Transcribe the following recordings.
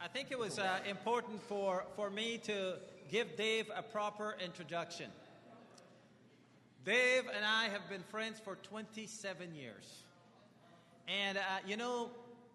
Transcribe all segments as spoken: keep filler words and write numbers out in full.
I think it was uh, important for, for me to give Dave a proper introduction. Dave and I have been friends for twenty-seven years. And, uh, you know,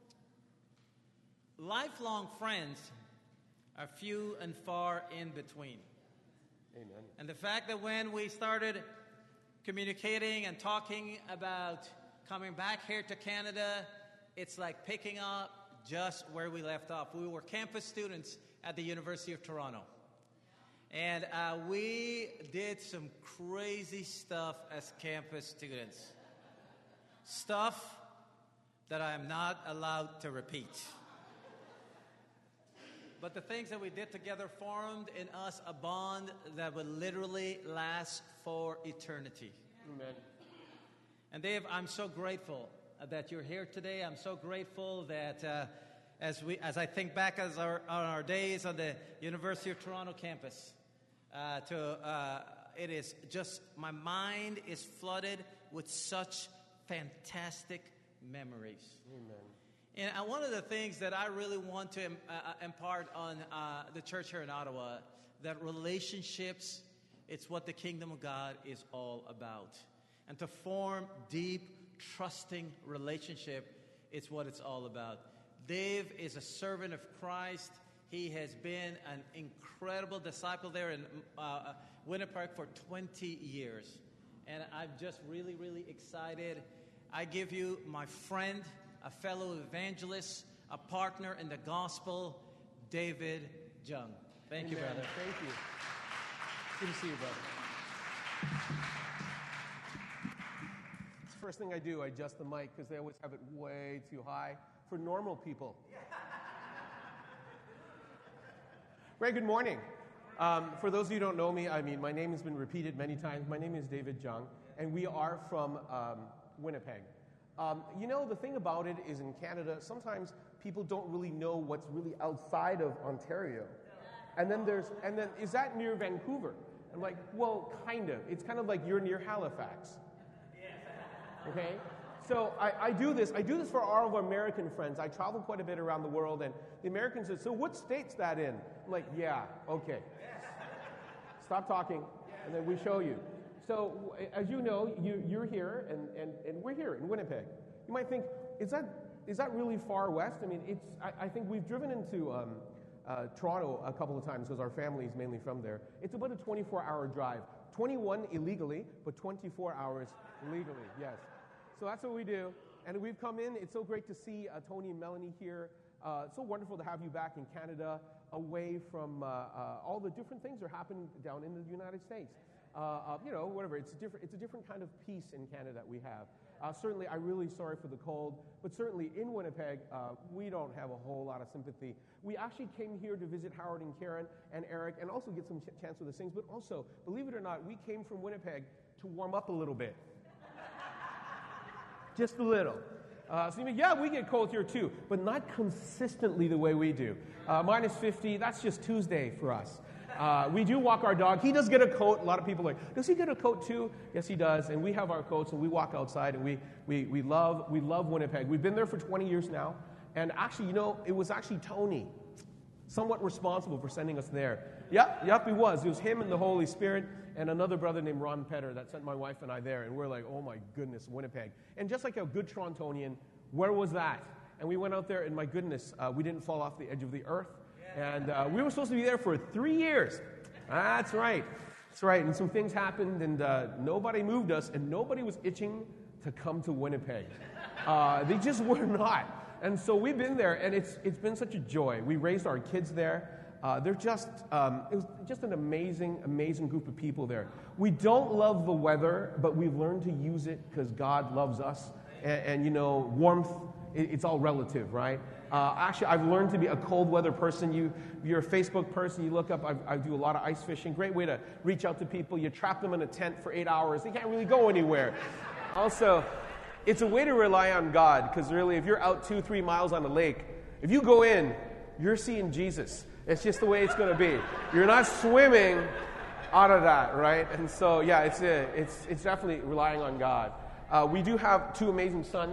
lifelong friends are few and far in between. Amen. And the fact that when we started communicating and talking about coming back here to Canada, it's like picking up just where we left off. We were campus students at the University of Toronto. And uh, we did some crazy stuff as campus students. Stuff that I am not allowed to repeat. But the things that we did together formed in us a bond that would literally last for eternity. Amen. And Dave, I'm so grateful that you're here today. I'm so grateful that uh, as we, as I think back as our, on our days on the University of Toronto campus, uh, to uh, it is just, my mind is flooded with such fantastic memories. Amen. And uh, one of the things that I really want to im- uh, impart on uh, the church here in Ottawa, that relationships, it's what the kingdom of God is all about. And to form deep, trusting relationship, it's what it's all about. Dave is a servant of Christ. He has been an incredible disciple there in uh, Winnipeg for twenty years. And I'm just really, really excited. I give you my friend, a fellow evangelist, a partner in the gospel, David Jung. Thank Amen. you, brother. Thank you. Good to see you, brother. It's the first thing I do. I adjust the mic because they always have it way too high for normal people. Very good morning. Um, for those of you who don't know me, I mean, my name has been repeated many times. My name is David Jung, and we are from um, Winnipeg. Um, you know, the thing about it is in Canada, sometimes people don't really know what's really outside of Ontario. And then there's, and then, is that near Vancouver? I'm like, well, kind of. It's kind of like you're near Halifax. Okay? So I, I do this. I do this for all of our American friends. I travel quite a bit around the world, and the Americans say, so what state's that in? I'm like, yeah, okay. Stop talking, and then we show you. So as you know, you, you're here, and, and, and we're here in Winnipeg. You might think, is that is that really far west? I mean, it's. I, I think we've driven into um, uh, Toronto a couple of times because our family is mainly from there. It's about a twenty-four hour drive. twenty-one illegally, but twenty-four hours legally, yes. So that's what we do. And we've come in. It's so great to see uh, Tony and Melanie here. Uh, it's so wonderful to have you back in Canada, away from uh, uh, all the different things that are happening down in the United States. Uh, uh, you know, whatever. It's a different. It's a different kind of peace in Canada that we have. Uh, certainly, I'm really sorry for the cold, but certainly in Winnipeg, uh, we don't have a whole lot of sympathy. We actually came here to visit Howard and Karen and Eric, and also get some ch- chance with the things. But also, believe it or not, we came from Winnipeg to warm up a little bit, just a little. Uh, so you mean, yeah, we get cold here too, but not consistently the way we do. Uh, minus fifty. That's just Tuesday for us. Uh, we do walk our dog. He does get a coat. A lot of people are like, does he get a coat too? Yes, he does. And we have our coats, and we walk outside, and we we we love we love Winnipeg. We've been there for twenty years now. And actually, you know, it was actually Tony, somewhat responsible for sending us there. Yep, yep, he was. It was him and the Holy Spirit and another brother named Ron Petter that sent my wife and I there. And we're like, oh my goodness, Winnipeg. And just like a good Torontonian, where was that? And we went out there, and my goodness, uh, we didn't fall off the edge of the earth. And uh, we were supposed to be there for three years. That's right. That's right. And some things happened, and uh, nobody moved us, and nobody was itching to come to Winnipeg. Uh, they just were not. And so we've been there, and it's it's been such a joy. We raised our kids there. Uh, they're just, um, it was just an amazing, amazing group of people there. We don't love the weather, but we've learned to use it because God loves us. And, and you know, warmth, it, it's all relative, right? Uh, actually, I've learned to be a cold weather person. You, you're a Facebook person. You look up, I, I do a lot of ice fishing. Great way to reach out to people. You trap them in a tent for eight hours. They can't really go anywhere. Also, it's a way to rely on God, because really, if you're out two, three miles on a lake, if you go in, you're seeing Jesus. It's just the way it's going to be. You're not swimming out of that, right? And so, yeah, it's a, it's it's definitely relying on God. Uh, we do have two amazing sons.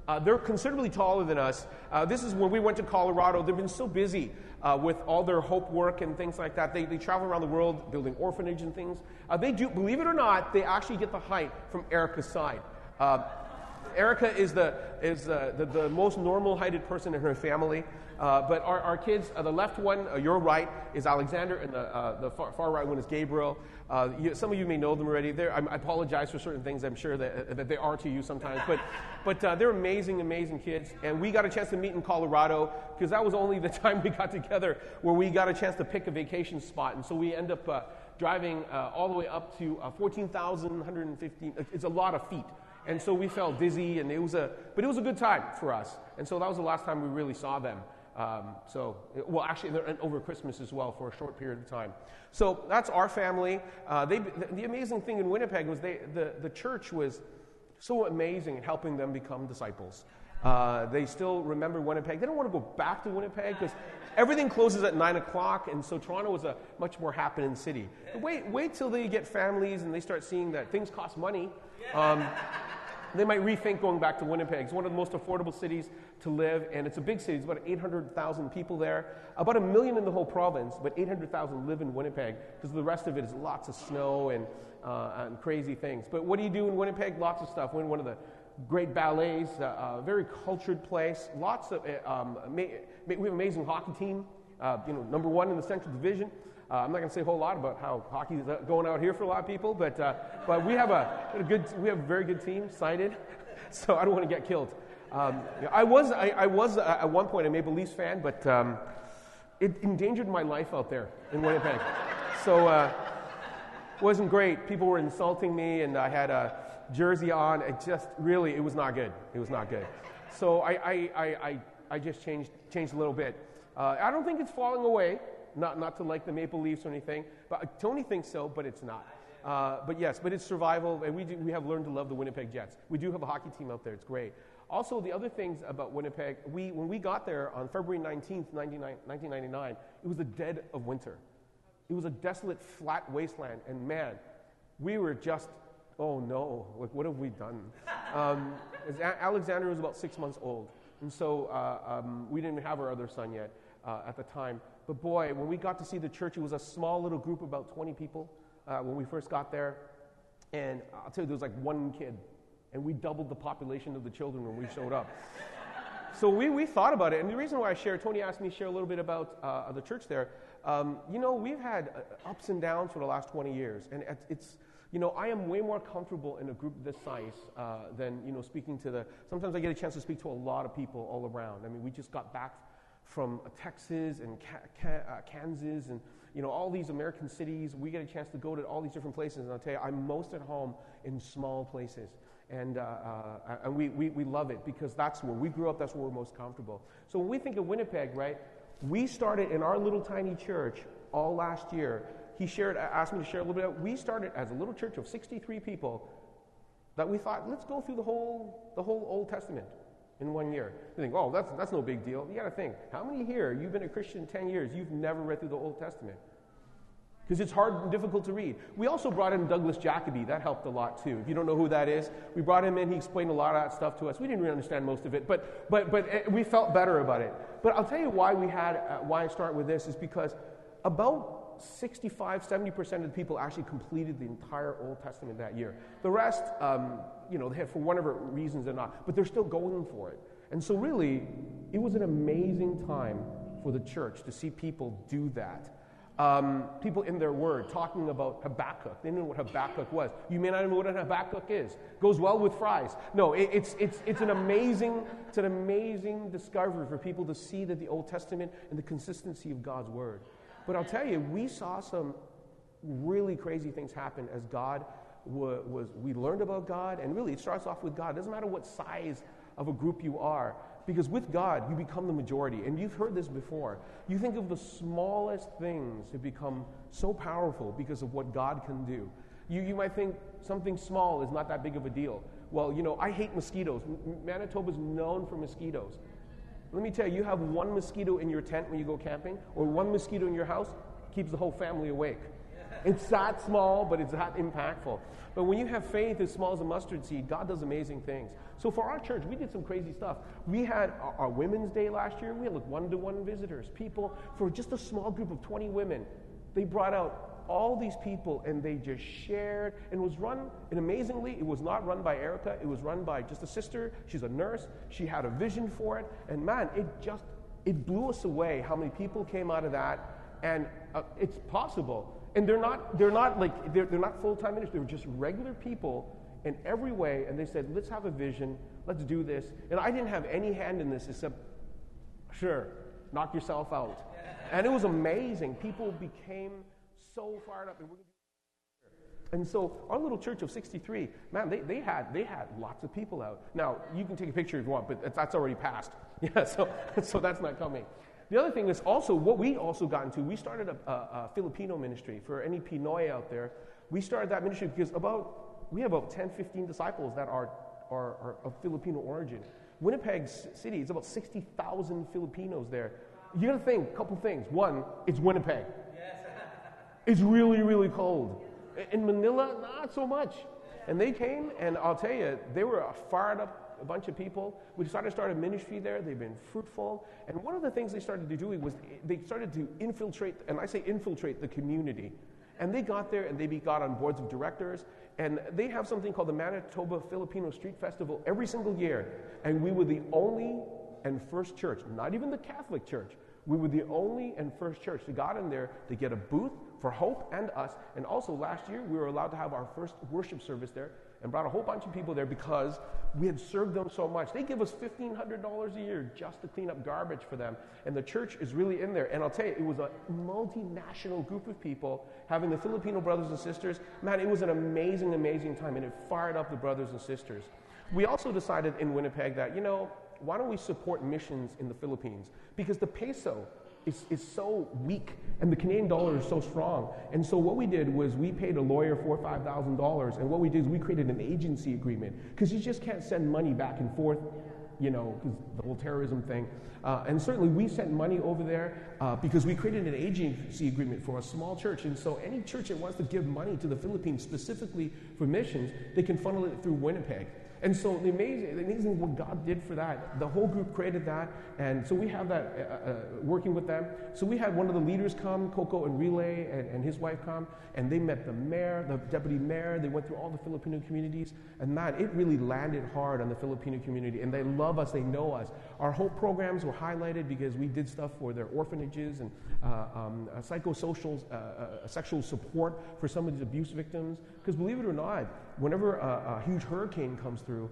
Uh, they're considerably taller than us. Uh, this is when we went to Colorado. They've been so busy uh, with all their hope work and things like that. They, they travel around the world building orphanage and things. Uh, they do, believe it or not, they actually get the height from Erica's side. Uh, Erica is the is uh, the, the most normal-heighted person in her family. Uh, but our, our kids, uh, the left one, uh, your right, is Alexander, and the, uh, the far, far right one is Gabriel. Uh, you, some of you may know them already. They're, I, I apologize for certain things I'm sure that, that they are to you sometimes. But, but uh, they're amazing, amazing kids. And we got a chance to meet in Colorado because that was only the time we got together where we got a chance to pick a vacation spot. And so we end up uh, driving uh, all the way up to uh, fourteen thousand one hundred fifteen. It's a lot of feet. And so we felt dizzy, and it was a, but it was a good time for us. And so that was the last time we really saw them. Um, so, well, actually, they're over Christmas as well for a short period of time. So that's our family. Uh, they, the, the amazing thing in Winnipeg was they, the, the church was so amazing in helping them become disciples. Uh, they still remember Winnipeg. They don't want to go back to Winnipeg because everything closes at nine o'clock, and so Toronto is a much more happening city. But wait, wait till they get families and they start seeing that things cost money. Um, They might rethink going back to Winnipeg. It's one of the most affordable cities to live, and it's a big city. It's about eight hundred thousand people there. About a million in the whole province, but eight hundred thousand live in Winnipeg because the rest of it is lots of snow and, uh, and crazy things. But what do you do in Winnipeg? Lots of stuff. We're in one of the great ballets, a uh, uh, very cultured place. Lots of, uh, um, ma- ma- we have an amazing hockey team, uh, you know, number one in the Central Division. Uh, I'm not going to say a whole lot about how hockey is going out here for a lot of people, but uh, but we have a, a good, we have a very good team, sighted, so I don't want to get killed. Um, I was I, I was uh, at one point a Maple Leafs fan, but um, it endangered my life out there in Winnipeg. So uh, it wasn't great. People were insulting me, and I had a jersey on. It just really, it was not good. It was not good. So I I I, I, I just changed changed a little bit. Uh, I don't think it's falling away. Not not to like the Maple Leafs or anything, but Tony thinks so, but it's not. Uh, but yes, but it's survival, and we do, we have learned to love the Winnipeg Jets. We do have a hockey team out there; it's great. Also, the other things about Winnipeg, we when we got there on February nineteenth, nineteen ninety-nine, it was the dead of winter. It was a desolate, flat wasteland, and man, we were just, oh no, like what have we done? Um, Alexander was about six months old, and so uh, um, we didn't have our other son yet uh, at the time. But boy, when we got to see the church, it was a small little group, about twenty people, uh, when we first got there. And I'll tell you, there was like one kid. And we doubled the population of the children when we showed up. So we, we thought about it. And the reason why I share, Tony asked me to share a little bit about uh, the church there. Um, you know, we've had uh, ups and downs for the last twenty years. And it's, you know, I am way more comfortable in a group this size uh, than, you know, speaking to the, sometimes I get a chance to speak to a lot of people all around. I mean, we just got back from Texas and Ca- Ca- uh, Kansas and, you know, all these American cities. We get a chance to go to all these different places. And I'll tell you, I'm most at home in small places. And, uh, uh, and we, we, we love it because that's where we grew up. That's where we're most comfortable. So when we think of Winnipeg, right, we started in our little tiny church all last year. He shared, asked me to share a little bit. We started as a little church of sixty-three people that we thought, let's go through the whole, the whole Old Testament in one year. You think, oh, that's that's no big deal. You got to think, how many here, you've been a Christian ten years, you've never read through the Old Testament? Because it's hard and difficult to read. We also brought in Douglas Jacoby. That helped a lot too. If you don't know who that is, we brought him in. He explained a lot of that stuff to us. We didn't really understand most of it, but but but we felt better about it. But I'll tell you why we had uh, why I start with this is because about sixty-five, seventy percent of the people actually completed the entire Old Testament that year. The rest, um, you know, they have, for whatever reasons they're not, but they're still going for it. And so really, it was an amazing time for the church to see people do that. Um, people in their word talking about Habakkuk. They didn't know what Habakkuk was. You may not know what a Habakkuk is. Goes well with fries. No, it, it's it's it's an amazing it's an amazing discovery for people to see that the Old Testament and the consistency of God's word. But I'll tell you, we saw some really crazy things happen as God was, was, we learned about God, and really it starts off with God. It doesn't matter what size of a group you are, because with God, you become the majority. And you've heard this before. You think of the smallest things have become so powerful because of what God can do. You, you might think something small is not that big of a deal. Well, you know, I hate mosquitoes. Manitoba is known for mosquitoes. Let me tell you, you have one mosquito in your tent when you go camping, or one mosquito in your house, keeps the whole family awake. It's that small, but it's that impactful. But when you have faith as small as a mustard seed, God does amazing things. So for our church, we did some crazy stuff. We had our, our Women's Day last year. We had like one-to-one visitors, people, for just a small group of twenty women. They brought out all these people, and they just shared. And it was run, and amazingly, it was not run by Erica. It was run by just a sister. She's a nurse. She had a vision for it. And man, it just, it blew us away how many people came out of that. And uh, it's possible. And they're not, they're not like, they're, they're not full-time ministers. They're just regular people in every way. And they said, let's have a vision. Let's do this. And I didn't have any hand in this except, sure, knock yourself out. And it was amazing. People became so fired up. And, we're and so our little church of sixty-three, man, they, they had they had lots of people out. Now, you can take a picture if you want, but that's already passed. Yeah, so, so that's not coming. The other thing is also what we also got into, we started a, a, a Filipino ministry. For any Pinoy out there, we started that ministry because about we have about ten, fifteen disciples that are, are, are of Filipino origin. Winnipeg City, it's about sixty thousand Filipinos there. You got to think a couple things. One, it's Winnipeg. Yes. It's really, really cold. In Manila, not so much. And they came, and I'll tell you, they were a fired up a bunch of people. We decided to start a ministry there. They've been fruitful. And one of the things they started to do was they started to infiltrate, and I say infiltrate the community. And they got there, and they got on boards of directors. And they have something called the Manitoba Filipino Street Festival every single year. And we were the only and first church, not even the Catholic Church. We were the only and first church that got in there to get a booth for Hope and us. And also last year, we were allowed to have our first worship service there and brought a whole bunch of people there because we had served them so much. They give us fifteen hundred dollars a year just to clean up garbage for them. And the church is really in there. And I'll tell you, it was a multinational group of people having the Filipino brothers and sisters. Man, it was an amazing, amazing time. And it fired up the brothers and sisters. We also decided in Winnipeg that, you know, why don't we support missions in the Philippines? Because the peso is, is so weak and the Canadian dollar is so strong. And so what we did was we paid a lawyer four or five thousand dollars, and what we did is we created an agency agreement because you just can't send money back and forth, you know, because the whole terrorism thing. Uh, and certainly we sent money over there uh, because we created an agency agreement for a small church. And so any church that wants to give money to the Philippines specifically for missions, they can funnel it through Winnipeg. And so the amazing, the amazing what God did for that, the whole group created that, and so we have that uh, uh, working with them. So we had one of the leaders come, Coco and Relay, and, and his wife come, and they met the mayor, the deputy mayor. They went through all the Filipino communities, and man, it really landed hard on the Filipino community, and they love us, they know us. Our Hope programs were highlighted because we did stuff for their orphanages and uh, um, uh, psychosocial, uh, uh, sexual support for some of these abuse victims. Because believe it or not, whenever a, a huge hurricane comes through,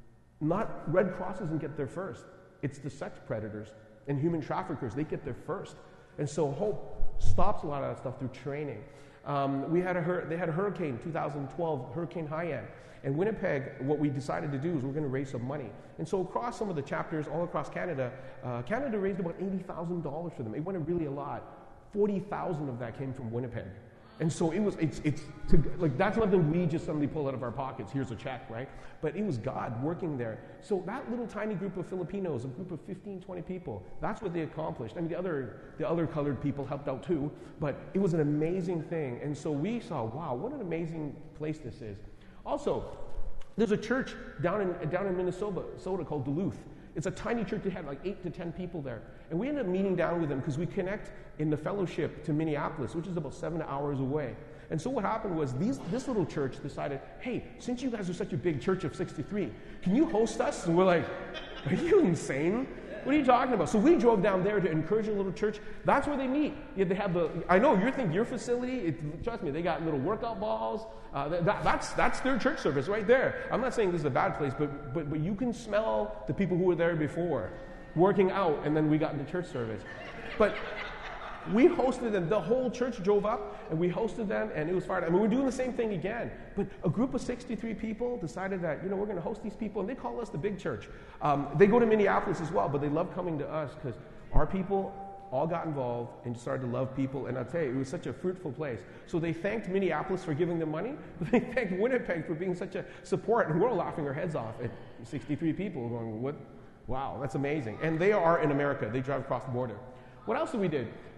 not Red Cross doesn't get there first. It's the sex predators and human traffickers. They get there first. And so Hope stops a lot of that stuff through training. Um, we had a hur- they had a hurricane, two thousand twelve, Hurricane Haiyan. And Winnipeg, what we decided to do is we're going to raise some money. And so across some of the chapters, all across Canada, uh, Canada raised about eighty thousand dollars for them. It went really a lot. forty thousand of that came from Winnipeg. And so it was, it's, it's to, like, that's nothing we just suddenly pull out of our pockets. Here's a check, right? But it was God working there. So that little tiny group of Filipinos, a group of fifteen, twenty people, that's what they accomplished. I mean, the other, the other colored people helped out too, but it was an amazing thing. And so we saw, wow, what an amazing place this is. Also, there's a church down in, down in Minnesota Minnesota called Duluth. It's a tiny church that had like eight to ten people there. And we ended up meeting down with them because we connect in the fellowship to Minneapolis, which is about seven hours away. And so what happened was these, this little church decided, hey, since you guys are such a big church of sixty-three, can you host us? And we're like, are you insane? What are you talking about? So we drove down there to encourage a little church. That's where they meet. Yeah, they have the. I know you're thinking your facility. It, trust me, they got little workout balls. Uh, that, that's that's their church service right there. I'm not saying this is a bad place, but but but you can smell the people who were there before, working out, and then we got into church service. But we hosted them. The whole church drove up, and we hosted them, and it was fired. I mean, we're doing the same thing again. But a group of sixty-three people decided that, you know, we're going to host these people, and they call us the big church. Um, they go to Minneapolis as well, but they love coming to us because our people all got involved and started to love people. And I'll tell you, it was such a fruitful place. So they thanked Minneapolis for giving them money, but they thanked Winnipeg for being such a support. And we're all laughing our heads off at sixty-three people going, what? Wow, that's amazing. And they are in America. They drive across the border. What else did we do?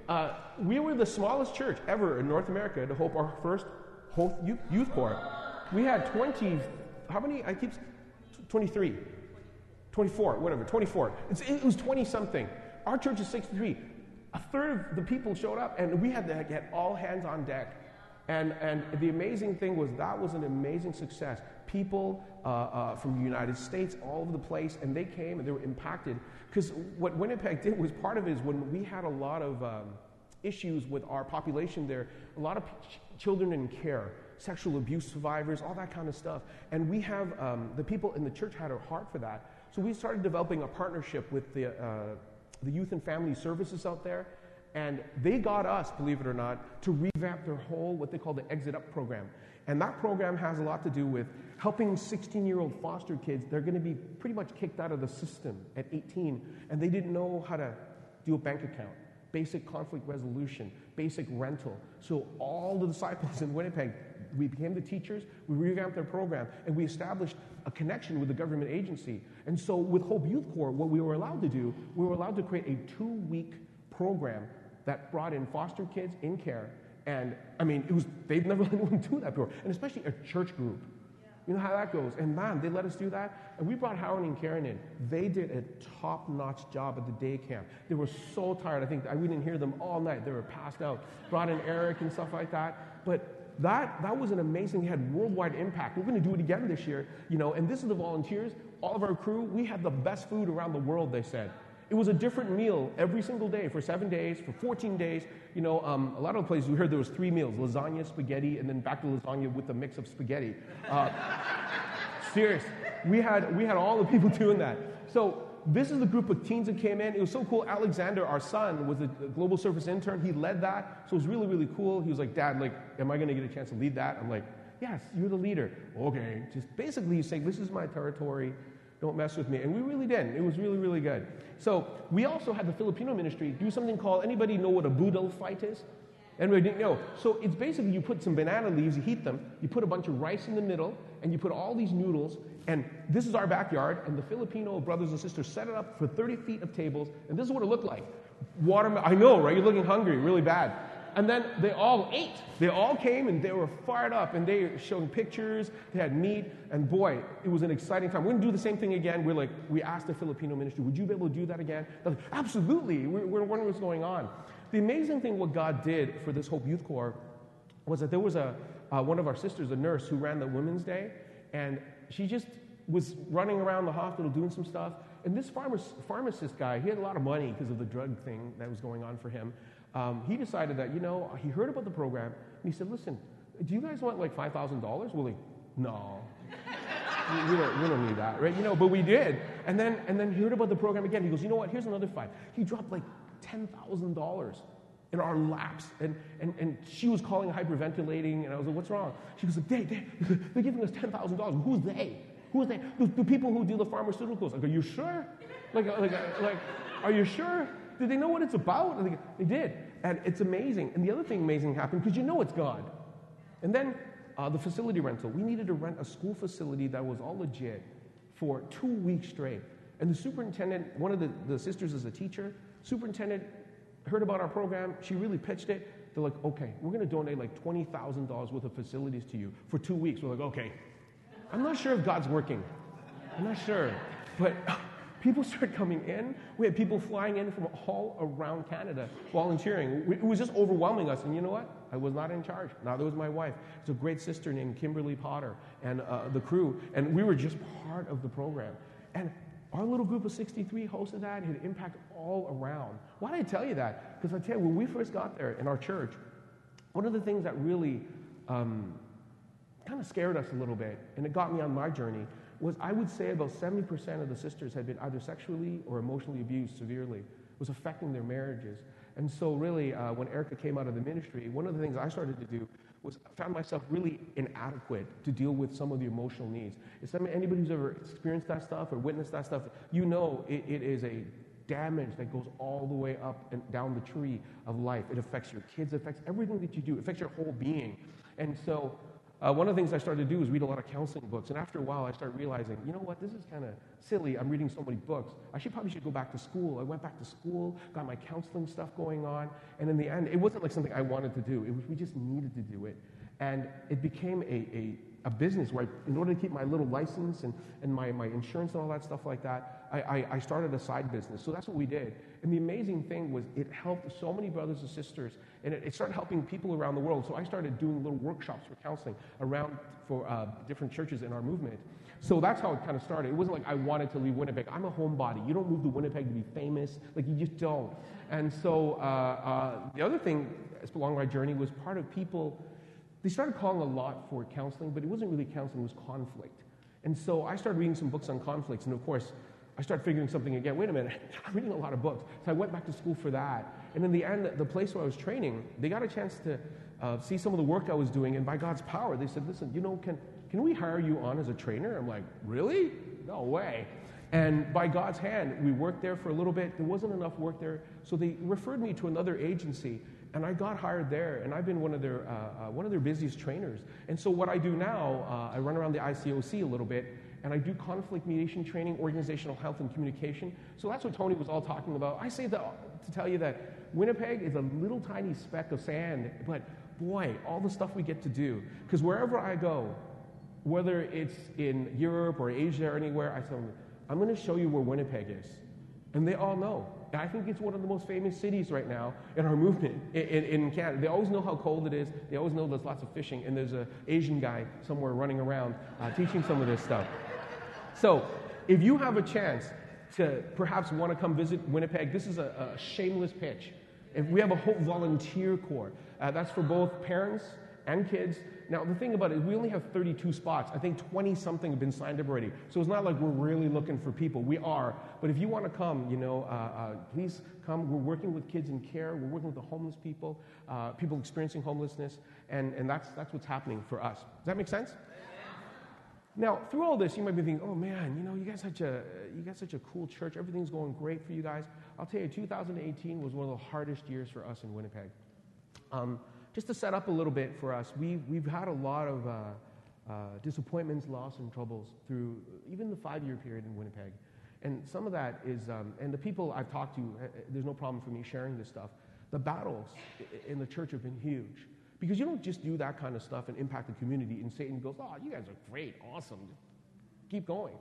Uh, we were the smallest church ever in North America to hold our first Hope Youth, youth Corps. We had twenty, how many? I keep, twenty-three, twenty-four, whatever, twenty-four. It's, it was twenty-something. Our church is sixty-three. A third of the people showed up, and we had to get all hands on deck. And, and the amazing thing was that was an amazing success. People uh, uh, from the United States, all over the place, and they came and they were impacted. Because what Winnipeg did was part of it is when we had a lot of um, issues with our population there, a lot of ch- children in care, sexual abuse survivors, all that kind of stuff. And we have, um, the people in the church had a heart for that. So we started developing a partnership with the, uh, the youth and family services out there. And they got us, believe it or not, to revamp their whole, what they call the Exit Up program. And that program has a lot to do with helping sixteen-year-old foster kids. They're going to be pretty much kicked out of the system at eighteen, and they didn't know how to do a bank account, basic conflict resolution, basic rental. So all the disciples in Winnipeg, we became the teachers, we revamped their program, and we established a connection with the government agency. And so with Hope Youth Corps, what we were allowed to do, we were allowed to create a two-week program that brought in foster kids in care. And I mean, it was, they'd never let anyone do that before, and especially a church group. Yeah. You know how that goes. And man, they let us do that. And we brought Howard and Karen in. They did a top-notch job at the day camp. They were so tired. I think I, we didn't hear them all night. They were passed out. Brought in Eric and stuff like that. But that that was an amazing, it had worldwide impact. We're going to do it again this year, you know, and this is the volunteers. All of our crew, we had the best food around the world, they said. It was a different meal every single day for seven days, for fourteen days. You know, um, a lot of the places we heard there was three meals, lasagna, spaghetti, and then back to lasagna with a mix of spaghetti. Uh, serious. We had, we had all the people doing that. So this is the group of teens that came in. It was so cool. Alexander, our son, was a global service intern. He led that. So it was really, really cool. He was like, Dad, like, am I going to get a chance to lead that? I'm like, yes, you're the leader. Okay. Just basically he's saying, this is my territory. Don't mess with me. And we really did. It was really, really good. So we also had the Filipino ministry do something called, anybody know what a budal fight is? Anybody didn't know? So it's basically you put some banana leaves, you heat them, you put a bunch of rice in the middle, and you put all these noodles, and this is our backyard, and the Filipino brothers and sisters set it up for thirty feet of tables, and this is what it looked like. Watermelon, I know, right? You're looking hungry, really bad. And then they all ate. They all came and they were fired up and they were showing pictures. They had meat. And boy, it was an exciting time. We're going to do the same thing again. We're like, we asked the Filipino ministry, would you be able to do that again? They're like, absolutely. We're, we're wondering what's going on. The amazing thing what God did for this Hope Youth Corps was that there was a uh, one of our sisters, a nurse, who ran the Women's Day. And she just was running around the hospital doing some stuff. And this pharma- pharmacist guy, he had a lot of money because of the drug thing that was going on for him. Um, he decided that, you know, he heard about the program, and he said, listen, do you guys want like five thousand dollars? We're like, no, we, we, don't, we don't need that, right? You know, but we did. And then and then he heard about the program again. He goes, you know what, here's another five. He dropped like ten thousand dollars in our laps. And, and, and she was calling, hyperventilating, and I was like, what's wrong? She goes, they, they, they're giving us ten thousand dollars. Who's they? Who's they? The, the people who deal the pharmaceuticals. I go, you sure? Like, like, like, are you sure? Did they know what it's about? And they, they did. And it's amazing. And the other thing amazing happened, because you know it's God. And then uh, the facility rental. We needed to rent a school facility that was all legit for two weeks straight. And the superintendent, one of the, the sisters is a teacher, superintendent heard about our program. She really pitched it. They're like, okay, we're going to donate like twenty thousand dollars worth of facilities to you for two weeks. We're like, okay. I'm not sure if God's working. I'm not sure. But people started coming in. We had people flying in from all around Canada volunteering. It was just overwhelming us. And you know what? I was not in charge. Neither was my wife. It's a great sister named Kimberly Potter and uh, the crew. And we were just part of the program. And our little group of sixty-three hosted that. It had impact all around. Why did I tell you that? Because I tell you, when we first got there in our church, one of the things that really um, kind of scared us a little bit, and it got me on my journey, was I would say about seventy percent of the sisters had been either sexually or emotionally abused severely. It was affecting their marriages. And so really, uh, when Erica came out of the ministry, one of the things I started to do was I found myself really inadequate to deal with some of the emotional needs. If some, anybody who's ever experienced that stuff or witnessed that stuff, you know it, it is a damage that goes all the way up and down the tree of life. It affects your kids, it affects everything that you do, it affects your whole being. And so uh, one of the things I started to do is read a lot of counseling books. And after a while, I started realizing, you know what, this is kind of silly. I'm reading so many books. I should probably should go back to school. I went back to school, got my counseling stuff going on. And in the end, it wasn't like something I wanted to do. It was, we just needed to do it. And it became a, a, a business where, I, in order to keep my little license and, and my, my insurance and all that stuff like that, I, I, I started a side business. So that's what we did. And the amazing thing was it helped so many brothers and sisters, and it, it started helping people around the world. So I started doing little workshops for counseling around for uh, different churches in our movement. So that's how it kind of started. It wasn't like I wanted to leave Winnipeg. I'm a homebody. You don't move to Winnipeg to be famous. Like, you just don't. And so uh, uh, the other thing along my journey was part of people, they started calling a lot for counseling, but it wasn't really counseling, it was conflict. And so I started reading some books on conflicts, and of course, I started figuring something again. Wait a minute, I'm reading a lot of books. So I went back to school for that. And in the end, the place where I was training, they got a chance to uh, see some of the work I was doing, and by God's power, they said, listen, you know, can, can we hire you on as a trainer? I'm like, really? No way. And by God's hand, we worked there for a little bit. There wasn't enough work there, so they referred me to another agency, and I got hired there, and I've been one of their uh, uh, one of their busiest trainers. And so what I do now, uh, I run around the I C O C a little bit, and I do conflict mediation training, organizational health, and communication. So that's what Tony was all talking about. I say that to tell you that Winnipeg is a little tiny speck of sand, but boy, all the stuff we get to do. Because wherever I go, whether it's in Europe or Asia or anywhere, I tell them, I'm going to show you where Winnipeg is. And they all know. And I think it's one of the most famous cities right now in our movement in, in, in Canada. They always know how cold it is. They always know there's lots of fishing. And there's an Asian guy somewhere running around uh, teaching some of this stuff. So if you have a chance to perhaps want to come visit Winnipeg, this is a, a shameless pitch. If we have a Hope Volunteer Corps. Uh, that's for both parents and kids. Now, the thing about it is we only have thirty-two spots. I think twenty-something have been signed up already. So it's not like we're really looking for people. We are. But if you want to come, you know, uh, uh, please come. We're working with kids in care. We're working with the homeless people, uh, people experiencing homelessness. And, and that's, that's what's happening for us. Does that make sense? Now, through all this, you might be thinking, oh, man, you know, you guys such a you got such a cool church. Everything's going great for you guys. I'll tell you, two thousand eighteen was one of the hardest years for us in Winnipeg. Um, just to set up a little bit for us, we, we've had a lot of uh, uh, disappointments, loss, and troubles through even the five-year period in Winnipeg. And some of that is, um, and the people I've talked to, uh, there's no problem for me sharing this stuff. The battles in the church have been huge. Because you don't just do that kind of stuff and impact the community and Satan goes, oh, you guys are great, awesome, keep going.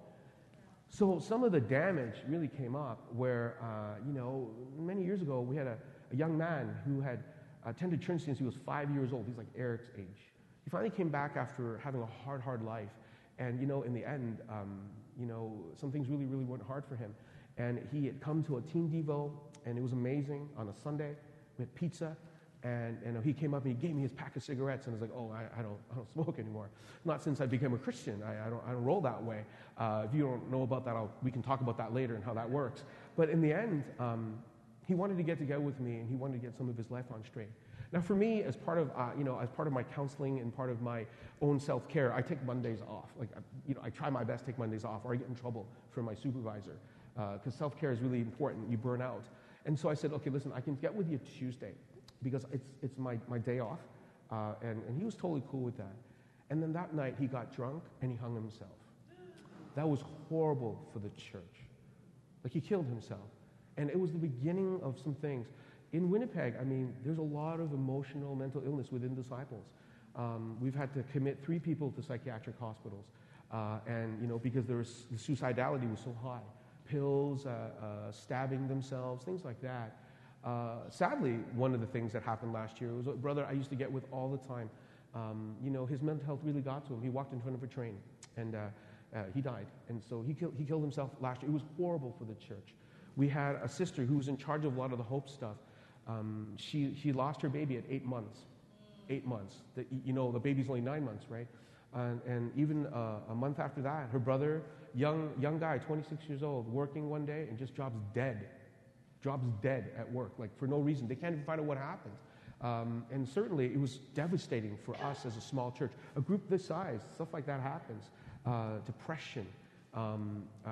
So some of the damage really came up where, uh, you know, many years ago we had a, a young man who had attended church since he was five years old. He's like Eric's age. He finally came back after having a hard, hard life. And, you know, in the end, um, you know, some things really, really went hard for him. And he had come to a teen devo, and it was amazing on a Sunday. We had pizza. And, and he came up and he gave me his pack of cigarettes, and I was like, oh, I, I don't I don't smoke anymore. Not since I became a Christian. I, I, don't, I don't roll that way. Uh, if you don't know about that, I'll, we can talk about that later and how that works. But in the end, um, he wanted to get together with me, and he wanted to get some of his life on straight. Now, for me, as part of uh, you know, as part of my counseling and part of my own self-care, I take Mondays off. Like, you know, I try my best to take Mondays off, or I get in trouble from my supervisor, because uh, self-care is really important. You burn out. And so I said, okay, listen, I can get with you Tuesday, because it's it's my, my day off, uh, and, and he was totally cool with that. And then that night, he got drunk, and he hung himself. That was horrible for the church. Like, he killed himself. And it was the beginning of some things. In Winnipeg, I mean, there's a lot of emotional, mental illness within disciples. Um, we've had to commit three people to psychiatric hospitals, uh, and, you know, because there was, the suicidality was so high. Pills, uh, uh, stabbing themselves, things like that. Uh, sadly, one of the things that happened last year was a brother I used to get with all the time. Um, you know, his mental health really got to him. He walked in front of a train, and uh, uh, he died. And so he, kill, he killed himself last year. It was horrible for the church. We had a sister who was in charge of a lot of the Hope stuff. Um, she, she lost her baby at eight months. Eight months. The, you know, the baby's only nine months, right? And, and even uh, a month after that, her brother, young, young guy, twenty-six years old, working one day and just drops dead. Drops dead at work, like for no reason. They can't even find out what happened. Um, and certainly it was devastating for us as a small church. A group this size, stuff like that happens. Uh, depression, um, uh,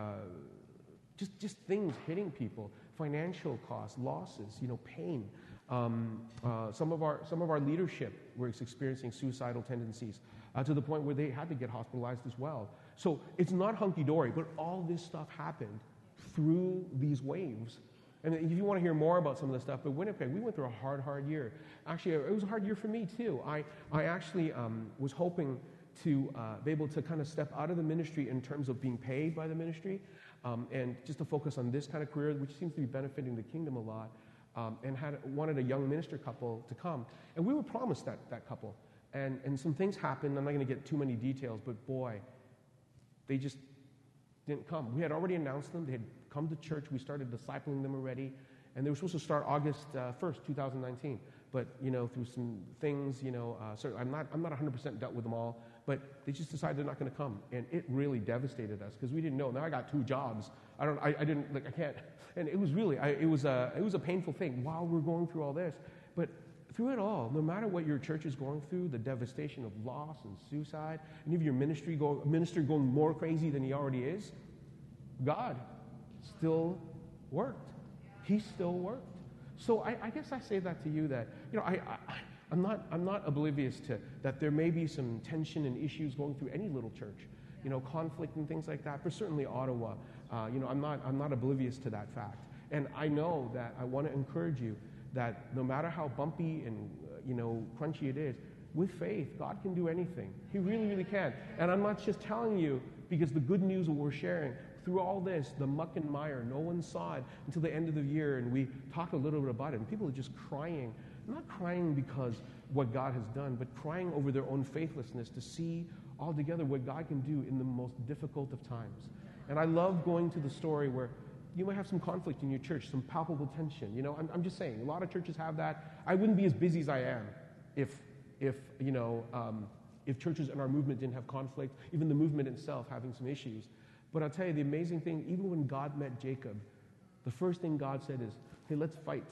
just, just things hitting people, financial costs, losses, you know, pain. Um, uh, some of our some of our leadership was experiencing suicidal tendencies. uh, to the point where they had to get hospitalized as well. So it's not hunky-dory, but all this stuff happened through these waves. And if you want to hear more about some of this stuff, but Winnipeg, we went through a hard, hard year. Actually, it was a hard year for me too. I, I actually um, was hoping to uh, be able to kind of step out of the ministry in terms of being paid by the ministry, um, and just to focus on this kind of career, which seems to be benefiting the kingdom a lot, um, and had wanted a young minister couple to come. And we were promised that, that couple. And, and some things happened. I'm not going to get too many details, but boy, they just didn't come. We had already announced them. They had come to church. We started discipling them already. And they were supposed to start August uh, first, twenty nineteen. But, you know, through some things, you know, uh, so I'm not, I'm not one hundred percent dealt with them all, but they just decided they're not going to come. And it really devastated us because we didn't know. Now I got two jobs. I don't, I, I didn't, like, I can't. And it was really, I, it was a, it was a painful thing while we're going through all this. But through it all, no matter what your church is going through, the devastation of loss and suicide, and if your ministry go, minister going more crazy than he already is, God still worked. He still worked. So I, I guess I say that to you that, you know, I, I, I'm not, I'm not oblivious to that there may be some tension and issues going through any little church, you know, conflict and things like that. But certainly Ottawa, uh, you know, I'm not, I'm not oblivious to that fact. And I know that I want to encourage you that no matter how bumpy and, uh, you know, crunchy it is, with faith, God can do anything. He really, really can. And I'm not just telling you because the good news that we're sharing, through all this, the muck and mire, no one saw it until the end of the year, and we talked a little bit about it, and people are just crying. Not crying because what God has done, but crying over their own faithlessness to see altogether what God can do in the most difficult of times. And I love going to the story where you might have some conflict in your church, some palpable tension. You know, I'm, I'm just saying, a lot of churches have that. I wouldn't be as busy as I am if, if you know, um, if churches in our movement didn't have conflict, even the movement itself having some issues. But I'll tell you, the amazing thing, even when God met Jacob, the first thing God said is, hey, let's fight.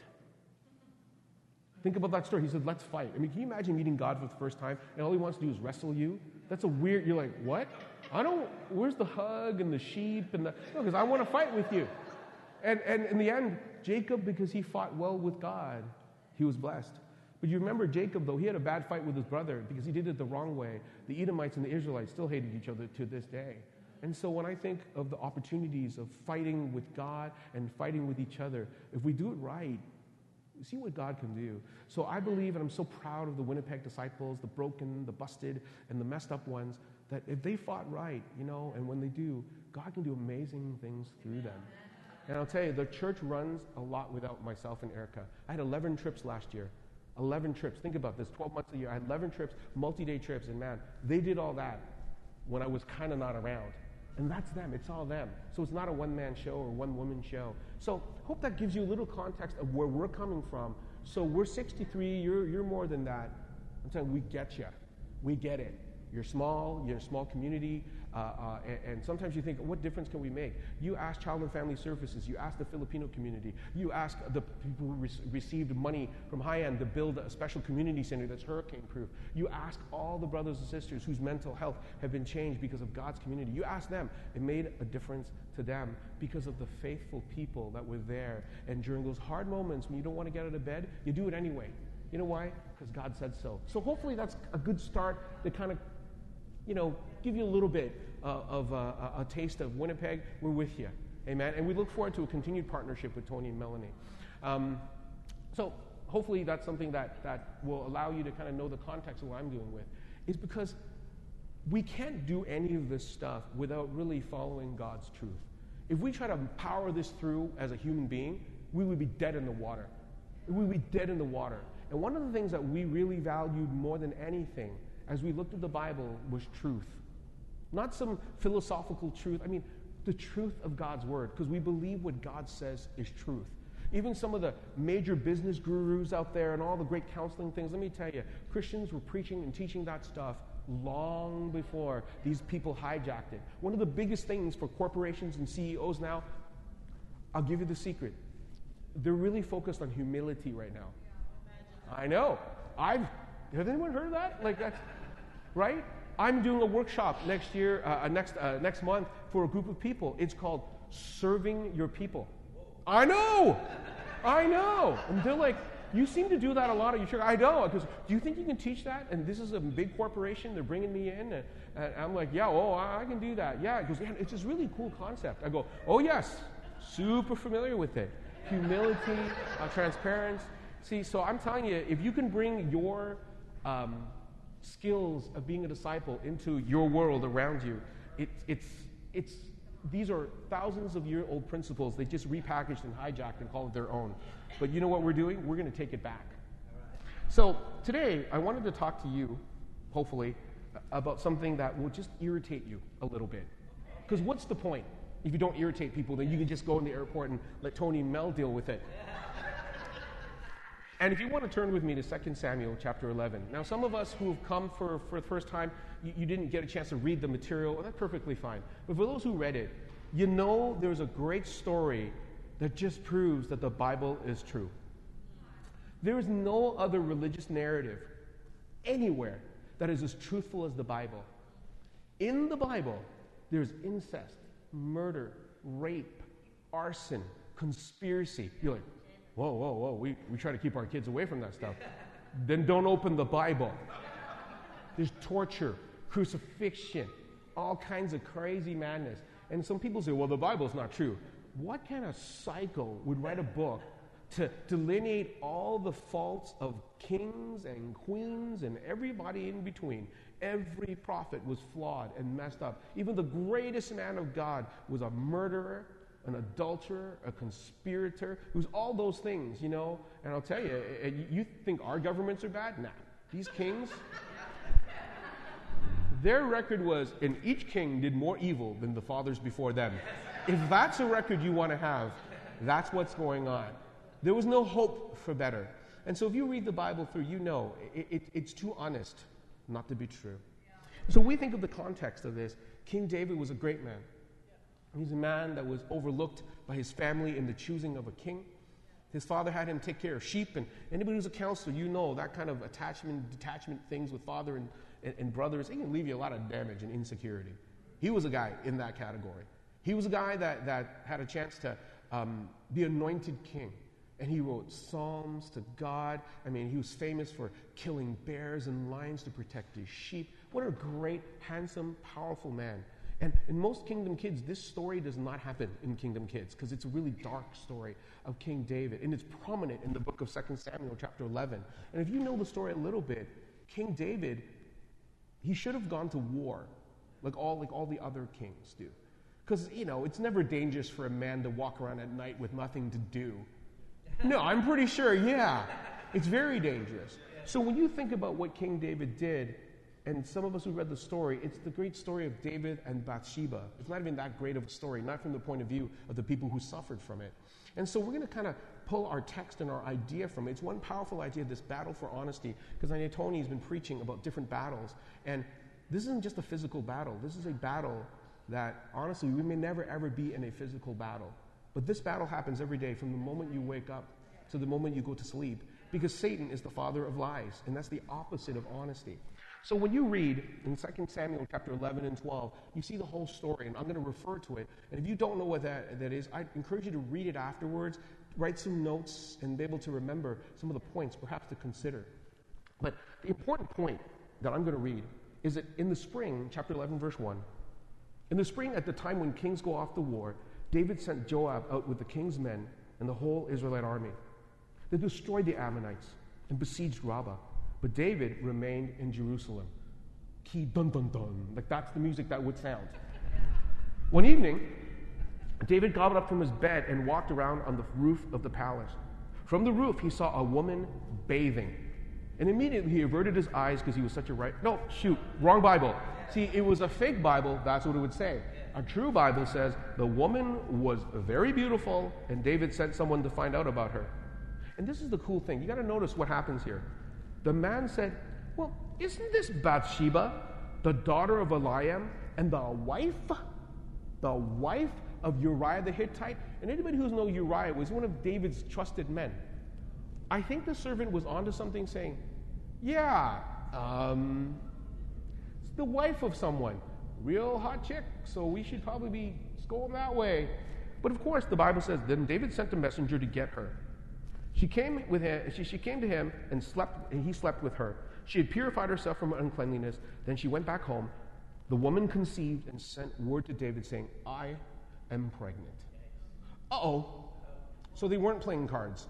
Think about that story. He said, let's fight. I mean, can you imagine meeting God for the first time, and all he wants to do is wrestle you? That's a weird, you're like, what? I don't, where's the hug and the sheep and the, no, because I want to fight with you. And, and in the end, Jacob, because he fought well with God, he was blessed. But you remember Jacob, though, he had a bad fight with his brother because he did it the wrong way. The Edomites and the Israelites still hated each other to this day. And so when I think of the opportunities of fighting with God and fighting with each other, if we do it right, see what God can do. So I believe, and I'm so proud of the Winnipeg disciples, the broken, the busted, and the messed up ones, that if they fought right, you know, and when they do, God can do amazing things through them. And I'll tell you, the church runs a lot without myself and Erica. I had eleven trips last year. eleven trips. Think about this, twelve months a year. I had eleven trips, multi-day trips, and man, they did all that when I was kind of not around. And that's them. It's all them. So it's not a one-man show or one-woman show. So hope that gives you a little context of where we're coming from. So we're sixty-three. You're, you're more than that. I'm saying we get you. We get it. You're small. You're a small community. Uh, uh, and, and sometimes you think, what difference can we make? You ask Child and Family Services. You ask the Filipino community. You ask the people who re- received money from High End to build a special community center that's hurricane-proof. You ask all the brothers and sisters whose mental health have been changed because of God's community. You ask them. It made a difference to them because of the faithful people that were there. And during those hard moments when you don't want to get out of bed, you do it anyway. You know why? Because God said so. So hopefully that's a good start to kind of, you know, give you a little bit uh, of uh, a, a taste of Winnipeg. We're with you. Amen. And we look forward to a continued partnership with Tony and Melanie. Um, so hopefully that's something that, that will allow you to kind of know the context of what I'm dealing with. Is because we can't do any of this stuff without really following God's truth. If we try to power this through as a human being, we would be dead in the water. We would be dead in the water. And one of the things that we really valued more than anything as we looked at the Bible was truth. Not some philosophical truth. I mean, the truth of God's word, because we believe what God says is truth. Even some of the major business gurus out there and all the great counseling things, let me tell you, Christians were preaching and teaching that stuff long before these people hijacked it. One of the biggest things for corporations and C E Os now, I'll give you the secret. They're really focused on humility right now. I know. I've, has anyone heard of that? Like that's, right? I'm doing a workshop next year, uh, next uh, next month for a group of people. It's called Serving Your People. I know! I know! And they're like, you seem to do that a lot at your church. I know, because do you think you can teach that? And this is a big corporation, they're bringing me in, and, and I'm like, yeah, oh, I, I can do that. Yeah, because it's this really cool concept. I go, oh yes, super familiar with it. Humility, uh, transparency. See, so I'm telling you, if you can bring your um, skills of being a disciple into your world around you, it, it's, it's, these are thousands of year old principles they just repackaged and hijacked and called it their own. But you know what we're doing? We're going to take it back. So today, I wanted to talk to you, hopefully, about something that will just irritate you a little bit. Because what's the point? If you don't irritate people, then you can just go in the airport and let Tony and Mel deal with it. And if you want to turn with me to Second Samuel chapter eleven. Now, some of us who have come for, for the first time, you, you didn't get a chance to read the material, and that's perfectly fine. But for those who read it, you know there's a great story that just proves that the Bible is true. There is no other religious narrative anywhere that is as truthful as the Bible. In the Bible, there's incest, murder, rape, arson, conspiracy. You're like, whoa, whoa, whoa, we, we try to keep our kids away from that stuff. Then don't open the Bible. There's torture, crucifixion, all kinds of crazy madness. And some people say, well, the Bible's not true. What kind of psycho would write a book to delineate all the faults of kings and queens and everybody in between? Every prophet was flawed and messed up. Even the greatest man of God was a murderer, an adulterer, a conspirator. It was all those things, you know. And I'll tell you, you think our governments are bad? Nah. These kings, their record was, and each king did more evil than the fathers before them. If that's a record you want to have, that's what's going on. There was no hope for better. And so if you read the Bible through, you know it, it, it's too honest not to be true. So we think of the context of this. King David was a great man. He's a man that was overlooked by his family in the choosing of a king. His father had him take care of sheep, and anybody who's a counselor, you know that kind of attachment, detachment things with father and, and, and brothers, it can leave you a lot of damage and insecurity. He was a guy in that category. He was a guy that, that had a chance to um, be anointed king. And he wrote psalms to God. I mean, he was famous for killing bears and lions to protect his sheep. What a great, handsome, powerful man. And in most Kingdom Kids, this story does not happen in Kingdom Kids because it's a really dark story of King David. And it's prominent in the book of Second Samuel chapter eleven. And if you know the story a little bit, King David, he should have gone to war like all, like all the other kings do. Because, you know, it's never dangerous for a man to walk around at night with nothing to do. No, I'm pretty sure, yeah. It's very dangerous. So when you think about what King David did, and some of us who read the story, it's the great story of David and Bathsheba. It's not even that great of a story, not from the point of view of the people who suffered from it. And so we're going to kind of pull our text and our idea from it. It's one powerful idea, this battle for honesty, because I know Tony's been preaching about different battles. And this isn't just a physical battle. This is a battle that, honestly, we may never, ever be in a physical battle. But this battle happens every day from the moment you wake up to the moment you go to sleep, because Satan is the father of lies, and that's the opposite of honesty. So when you read in Second Samuel chapter eleven and twelve, you see the whole story, and I'm going to refer to it. And if you don't know what that, that is, I encourage you to read it afterwards, write some notes, and be able to remember some of the points perhaps to consider. But the important point that I'm going to read is that in the spring, chapter eleven, verse one, in the spring at the time when kings go off to war, David sent Joab out with the king's men and the whole Israelite army. They destroyed the Ammonites and besieged Rabbah. But David remained in Jerusalem. Key dun dun dun. Like that's the music that would sound. One evening, David got up from his bed and walked around on the roof of the palace. From the roof, he saw a woman bathing. And immediately he averted his eyes because he was such a right... No, shoot, wrong Bible. See, it was a fake Bible, that's what it would say. A true Bible says the woman was very beautiful and David sent someone to find out about her. And this is the cool thing. You got to notice what happens here. The man said, well, isn't this Bathsheba, the daughter of Eliam, and the wife, the wife of Uriah the Hittite? And anybody who knows Uriah was one of David's trusted men. I think the servant was onto something saying, yeah, um, it's the wife of someone. Real hot chick, so we should probably be going that way. But of course, the Bible says, then David sent a messenger to get her. She came with him, she, she came to him and slept, and he slept with her. She had purified herself from uncleanliness. Then she went back home. The woman conceived and sent word to David saying, I am pregnant. Uh-oh. So they weren't playing cards.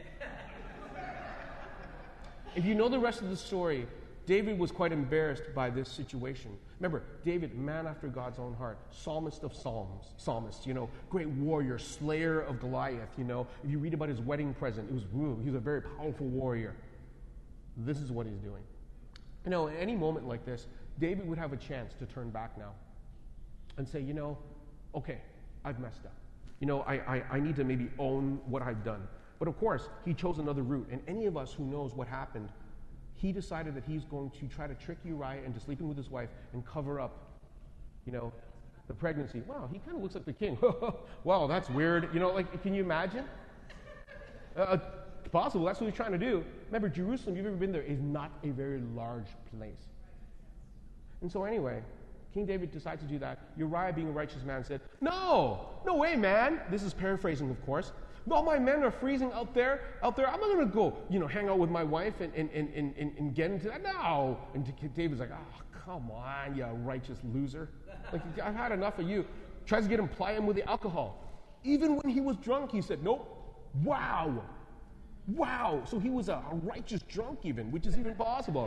If you know the rest of the story, David was quite embarrassed by this situation. Remember, David, man after God's own heart, psalmist of psalms, psalmist, you know, great warrior, slayer of Goliath, you know. If you read about his wedding present, it was, ooh, he was a very powerful warrior. This is what he's doing. You know, at any moment like this, David would have a chance to turn back now and say, you know, okay, I've messed up. You know, I, I, I need to maybe own what I've done. But of course, he chose another route. And any of us who knows what happened, he decided that he's going to try to trick Uriah into sleeping with his wife and cover up, you know, the pregnancy. Wow, he kind of looks like the king. Wow, that's weird. You know, like, can you imagine? Uh, it's possible. That's what he's trying to do. Remember, Jerusalem, you've ever been there, is not a very large place. And so anyway, King David decides to do that. Uriah, being a righteous man, said, no, no way, man. This is paraphrasing, of course. All my men are freezing out there. Out there, I'm not going to go, you know, hang out with my wife and, and, and, and, and get into that. No. And David's like, oh, come on, you righteous loser. Like, I've had enough of you. Tries to get him, ply him with the alcohol. Even when he was drunk, he said, nope. Wow. Wow. So he was a, a righteous drunk even, which is even possible.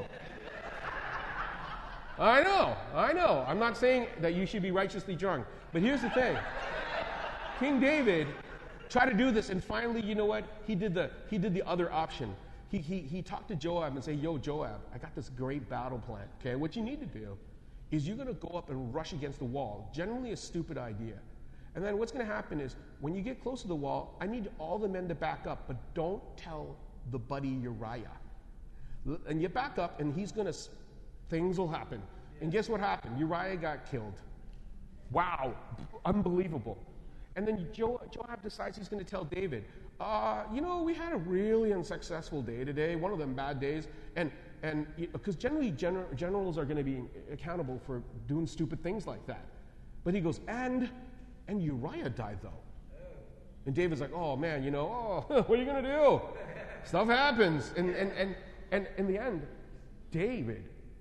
I know. I know. I'm not saying that you should be righteously drunk. But here's the thing. King David try to do this, and finally, you know what? He did the he did the other option. He he he talked to Joab and say, "Yo, Joab, I got this great battle plan. Okay, what you need to do is you're going to go up and rush against the wall. Generally, a stupid idea. And then what's going to happen is when you get close to the wall, I need all the men to back up, but don't tell the buddy Uriah. And you back up, and he's going to things will happen. And guess what happened? Uriah got killed. Wow, unbelievable." And then jo- Joab decides he's going to tell David, uh, you know, we had a really unsuccessful day today, one of them bad days, and and because generally gener- generals are going to be accountable for doing stupid things like that. But he goes, and and Uriah died though. And David's like, oh man, you know, oh, what are you going to do? Stuff happens. And and and and in the end, David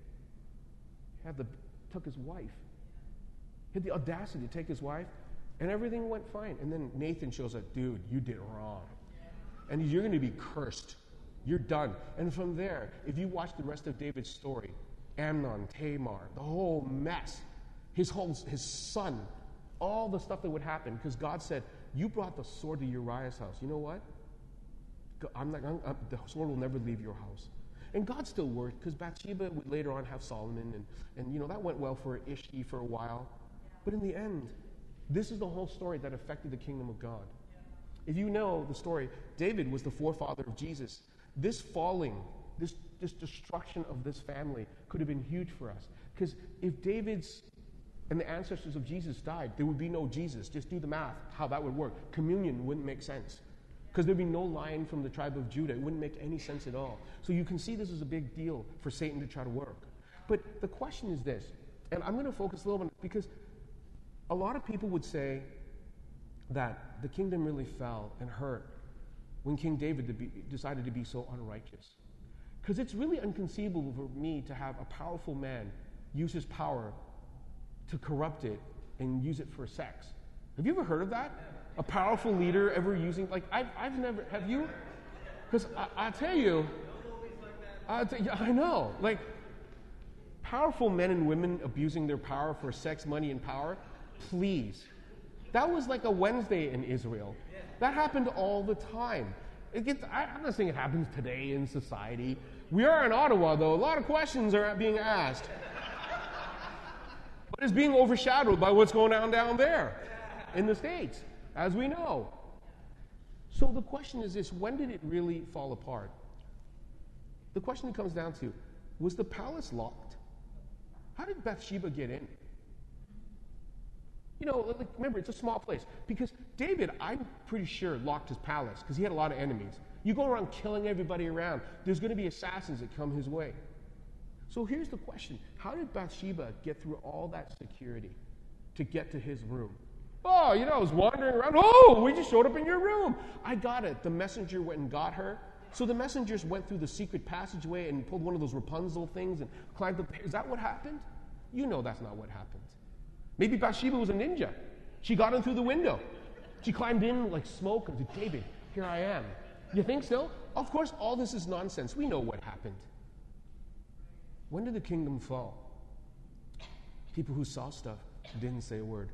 had the took his wife. He had the audacity to take his wife. And everything went fine. And then Nathan shows up, dude, you did wrong. And you're going to be cursed. You're done. And from there, if you watch the rest of David's story, Amnon, Tamar, the whole mess, his whole his son, all the stuff that would happen, because God said, you brought the sword to Uriah's house. You know what? I'm not, I'm, I'm, the sword will never leave your house. And God still worked, because Bathsheba would later on have Solomon, and, and you know, that went well for Ishti for a while. But in the end, this is the whole story that affected the kingdom of God. If you know the story, David was the forefather of Jesus. This falling, this, this destruction of this family could have been huge for us. Because if David's and the ancestors of Jesus died, there would be no Jesus. Just do the math, how that would work. Communion wouldn't make sense. Because there'd be no line from the tribe of Judah. It wouldn't make any sense at all. So you can see this is a big deal for Satan to try to work. But the question is this, and I'm going to focus a little bit, because a lot of people would say that the kingdom really fell and hurt when King David to be, decided to be so unrighteous. Because it's really inconceivable for me to have a powerful man use his power to corrupt it and use it for sex. Have you ever heard of that? A powerful leader ever using, like, I've, I've never, have you? Because I, I tell you, I, t- I know, like, powerful men and women abusing their power for sex, money, and power. Please. That was like a Wednesday in Israel. That happened all the time. It gets, I, I'm not saying it happens today in society. We are in Ottawa, though. A lot of questions are being asked. But it's being overshadowed by what's going on down there in the States, as we know. So the question is this, when did it really fall apart? The question comes down to, was the palace locked? How did Bathsheba get in? You know, like, remember, it's a small place. Because David, I'm pretty sure, locked his palace because he had a lot of enemies. You go around killing everybody around, there's going to be assassins that come his way. So here's the question. How did Bathsheba get through all that security to get to his room? Oh, you know, I was wandering around. Oh, we just showed up in your room. I got it. The messenger went and got her. So the messengers went through the secret passageway and pulled one of those Rapunzel things and climbed up. Is that what happened? You know that's not what happened. Maybe Bathsheba was a ninja. She got in through the window. She climbed in like smoke and said, David, here I am. You think so? Of course, all this is nonsense. We know what happened. When did the kingdom fall? People who saw stuff didn't say a word.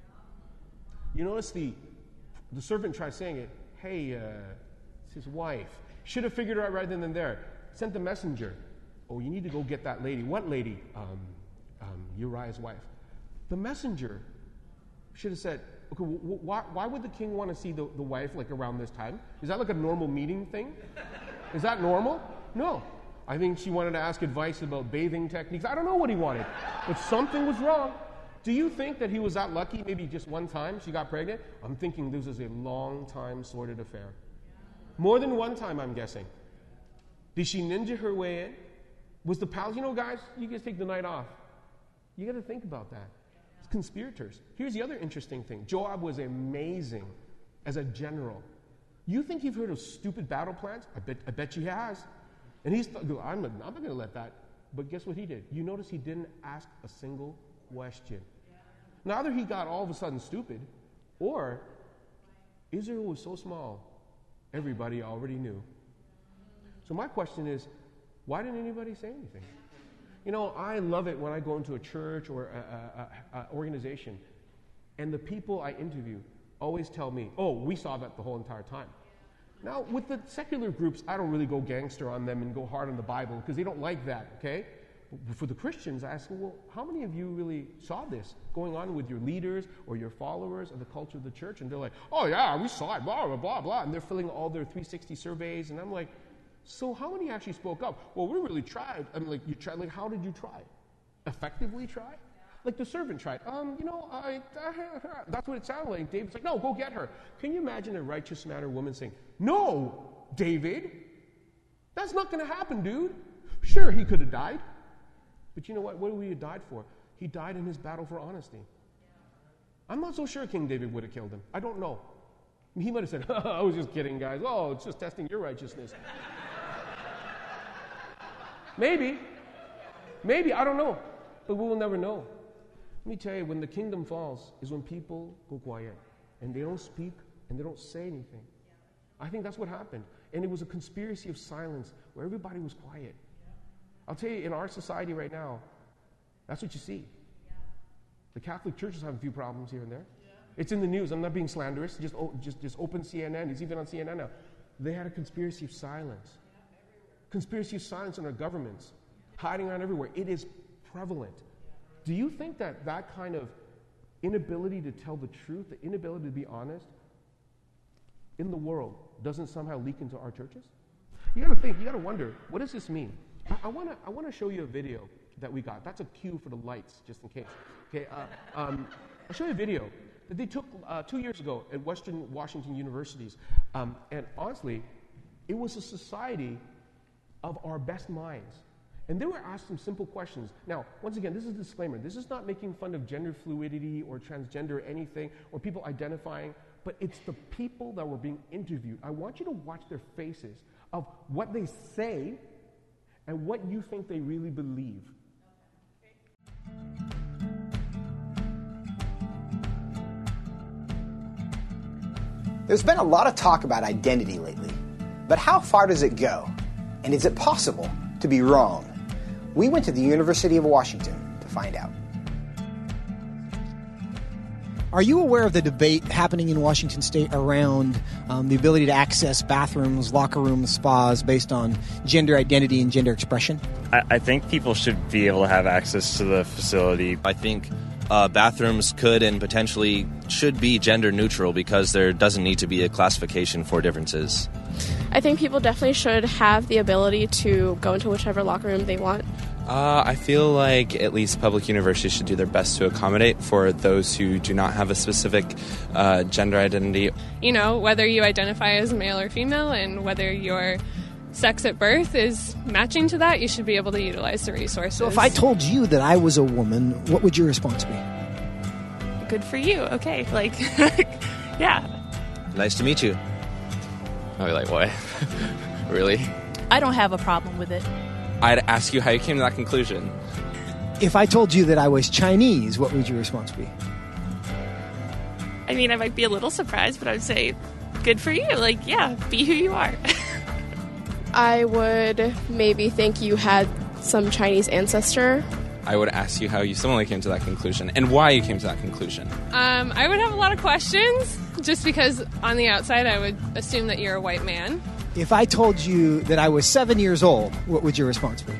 You notice the the servant tried saying it. Hey, uh, it's his wife. Should have figured it out right then and there. Sent the messenger. Oh, you need to go get that lady. What lady? Um, um, Uriah's wife. The messenger should have said, okay, w- w- why, why would the king want to see the, the wife like around this time? Is that like a normal meeting thing? Is that normal? No. I think she wanted to ask advice about bathing techniques. I don't know what he wanted, but something was wrong. Do you think that he was that lucky maybe just one time she got pregnant? I'm thinking this was a long time sordid affair. More than one time, I'm guessing. Did she ninja her way in? Was the palace, you know, guys, you guys take the night off. You got to think about that. It's conspirators. Here's the other interesting thing. Joab was amazing as a general. You think you've heard of stupid battle plans? I bet, I bet you has. And he's, th- I'm not, I'm not going to let that. But guess what he did? You notice he didn't ask a single question. Now, either he got all of a sudden stupid, or Israel was so small, everybody already knew. So my question is, why didn't anybody say anything? You know, I love it when I go into a church or an organization, and the people I interview always tell me, oh, we saw that the whole entire time. Now, with the secular groups, I don't really go gangster on them and go hard on the Bible, because they don't like that, okay? But for the Christians, I ask, well, how many of you really saw this going on with your leaders or your followers of the culture of the church? And they're like, oh, yeah, we saw it, blah, blah, blah, blah. And they're filling all their three sixty surveys. And I'm like, so how many actually spoke up? Well, we really tried. I mean, like, you tried. Like, how did you try? Effectively try? Like the servant tried. Um, you know, I, I, that's what it sounded like. David's like, no, go get her. Can you imagine a righteous man or woman saying, no, David, that's not going to happen, dude. Sure, he could have died. But you know what? What would he have died for? He died in his battle for honesty. I'm not so sure King David would have killed him. I don't know. He might have said, I was just kidding, guys. Oh, it's just testing your righteousness. Maybe. Maybe. I don't know. But we will never know. Let me tell you, when the kingdom falls is when people go quiet. And they don't speak and they don't say anything. I think that's what happened. And it was a conspiracy of silence where everybody was quiet. I'll tell you, in our society right now, that's what you see. Yeah. The Catholic churches have a few problems here and there. Yeah. It's in the news. I'm not being slanderous. Just, oh, just, just open C N N. It's even on C N N now. They had a conspiracy of silence. Yeah, conspiracy of silence in our governments. Yeah. Hiding around everywhere. It is prevalent. Yeah. Do you think that that kind of inability to tell the truth, the inability to be honest in the world doesn't somehow leak into our churches? You got to think. You got to wonder, what does this mean? I want to I want to show you a video that we got. That's a cue for the lights, just in case. Okay, uh, um, I'll show you a video that they took uh, two years ago at Western Washington universities. Um, and honestly, it was a society of our best minds. And they were asked some simple questions. Now, once again, this is a disclaimer. This is not making fun of gender fluidity or transgender or anything, or people identifying, but it's the people that were being interviewed. I want you to watch their faces of what they say and what you think they really believe. There's been a lot of talk about identity lately, but how far does it go? And is it possible to be wrong? We went to the University of Washington to find out. Are you aware of the debate happening in Washington State around um, the ability to access bathrooms, locker rooms, spas based on gender identity and gender expression? I, I think people should be able to have access to the facility. I think uh, bathrooms could and potentially should be gender neutral because there doesn't need to be a classification for differences. I think people definitely should have the ability to go into whichever locker room they want. Uh, I feel like at least public universities should do their best to accommodate for those who do not have a specific uh, gender identity. You know, whether you identify as male or female and whether your sex at birth is matching to that, you should be able to utilize the resources. So if I told you that I was a woman, what would your response be? good for you. Okay, like, yeah. Nice to meet you. I'd be like, what? Really? I don't have a problem with it. I'd ask you how you came to that conclusion. If I told you that I was Chinese, what would your response be? I mean, I might be a little surprised, but I would say, good for you. Like, yeah, be who you are. I would maybe think you had some Chinese ancestor. I would ask you how you similarly came to that conclusion and why you came to that conclusion. Um, I would have a lot of questions, just because on the outside I would assume that you're a white man. If I told you that I was seven years old, what would your response be?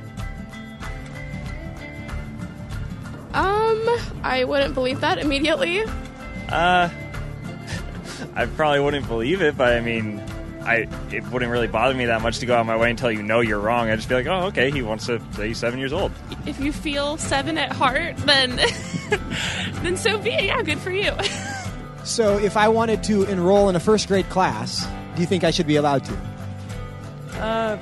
Um, I wouldn't believe that immediately. Uh, I probably wouldn't believe it, but I mean, I it wouldn't really bother me that much to go out of my way and tell you, no, you're wrong. I'd just be like, oh, okay, he wants to say he's seven years old. If you feel seven at heart, then then so be it. Yeah, good for you. So if I wanted to enroll in a first grade class, do you think I should be allowed to? Uh,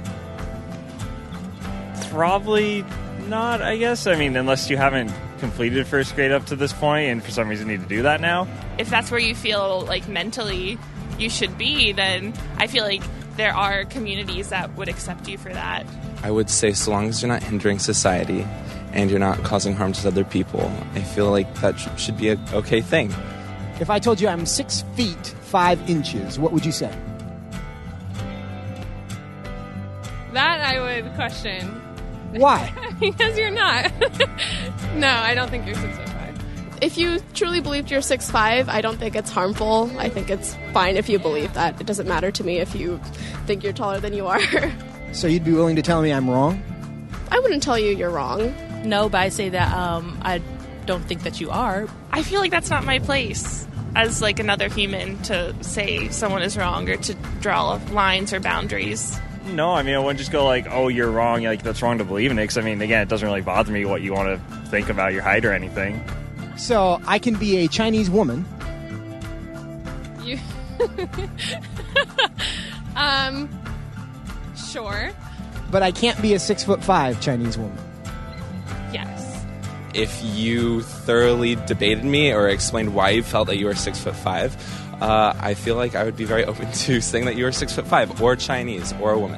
probably not, I guess. I mean, unless you haven't completed first grade up to this point and for some reason need to do that now. If that's where you feel like mentally you should be, then I feel like there are communities that would accept you for that. I would say so long as you're not hindering society and you're not causing harm to other people, I feel like that sh- should be an okay thing. If I told you I'm six feet, five inches, what would you say? That I would question. Why? Because you're not. No, I don't think you're six foot five. If you truly believed you're six five, I don't think it's harmful. I think it's fine if you believe that. It doesn't matter to me if you think you're taller than you are. So you'd be willing to tell me I'm wrong? I wouldn't tell you you're wrong. No, but I say that um, I don't think that you are. I feel like that's not my place as like another human to say someone is wrong or to draw lines or boundaries. No, I mean, I wouldn't just go like, oh, you're wrong, like, that's wrong to believe in it, because, I mean, again, it doesn't really bother me what you want to think about your height or anything. So, I can be a Chinese woman. You... um, sure. But I can't be a six foot five Chinese woman. Yes. If you thoroughly debated me or explained why you felt that you were six foot five, Uh, I feel like I would be very open to saying that you are six foot five, or Chinese, or a woman.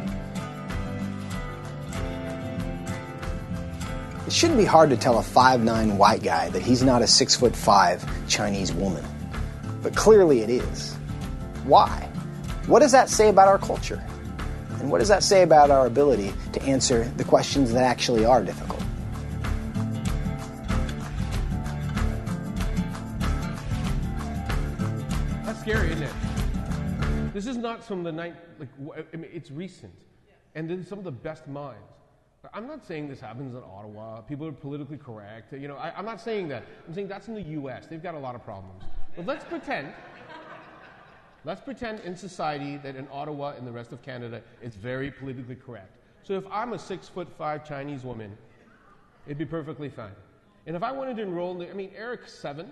It shouldn't be hard to tell a five nine white guy that he's not a six foot five Chinese woman. But clearly it is. Why? What does that say about our culture? And what does that say about our ability to answer the questions that actually are difficult? Scary, isn't it? This is not from the night, like, I mean, it's recent. And then some of the best minds. I'm not saying this happens in Ottawa. People are politically correct. You know, I, I'm not saying that. I'm saying that's in the U S. They've got a lot of problems. But let's pretend, let's pretend in society that in Ottawa and the rest of Canada, it's very politically correct. So if I'm a six foot five Chinese woman, it'd be perfectly fine. And if I wanted to enroll in the, I mean, Eric's seven.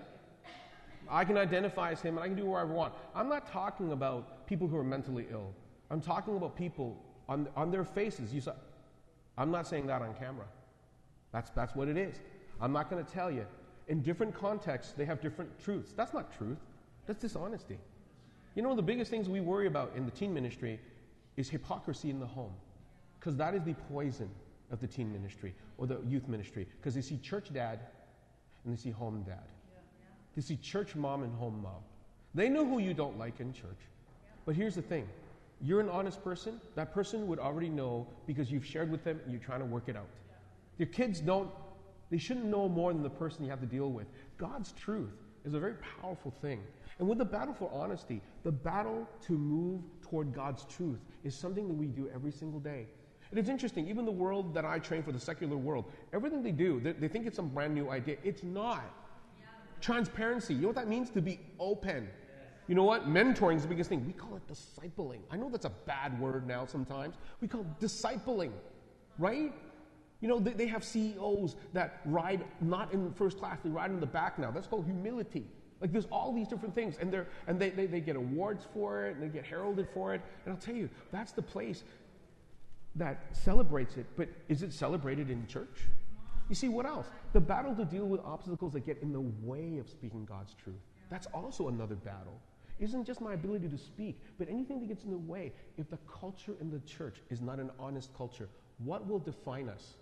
I can identify as him, and I can do whatever I want. I'm not talking about people who are mentally ill. I'm talking about people on on their faces. You saw, I'm not saying that on camera. That's that's what it is. I'm not going to tell you. In different contexts, they have different truths. That's not truth. That's dishonesty. You know, the biggest things we worry about in the teen ministry is hypocrisy in the home, because that is the poison of the teen ministry or the youth ministry, because they see church dad and they see home dad. They see church mom and home mom. They know who you don't like in church. But here's the thing. You're an honest person. That person would already know because you've shared with them and you're trying to work it out. Your kids don't, they shouldn't know more than the person you have to deal with. God's truth is a very powerful thing. And with the battle for honesty, the battle to move toward God's truth is something that we do every single day. And it's interesting, even the world that I train for, the secular world, everything they do, they, they think it's some brand new idea. It's not. Transparency. You know what that means? To be open. You know what? Mentoring is the biggest thing. We call it discipling. I know that's a bad word now sometimes. We call it discipling, right? You know, they, they have C E Os that ride not in first class, they ride in the back now. That's called humility. Like, there's all these different things, and they're and they, they, they get awards for it, and they get heralded for it. And I'll tell you, that's the place that celebrates it. But is it celebrated in church? You see, what else? The battle to deal with obstacles that get in the way of speaking God's truth. That's also another battle. It isn't just my ability to speak, but anything that gets in the way. If the culture in the church is not an honest culture, what will define us?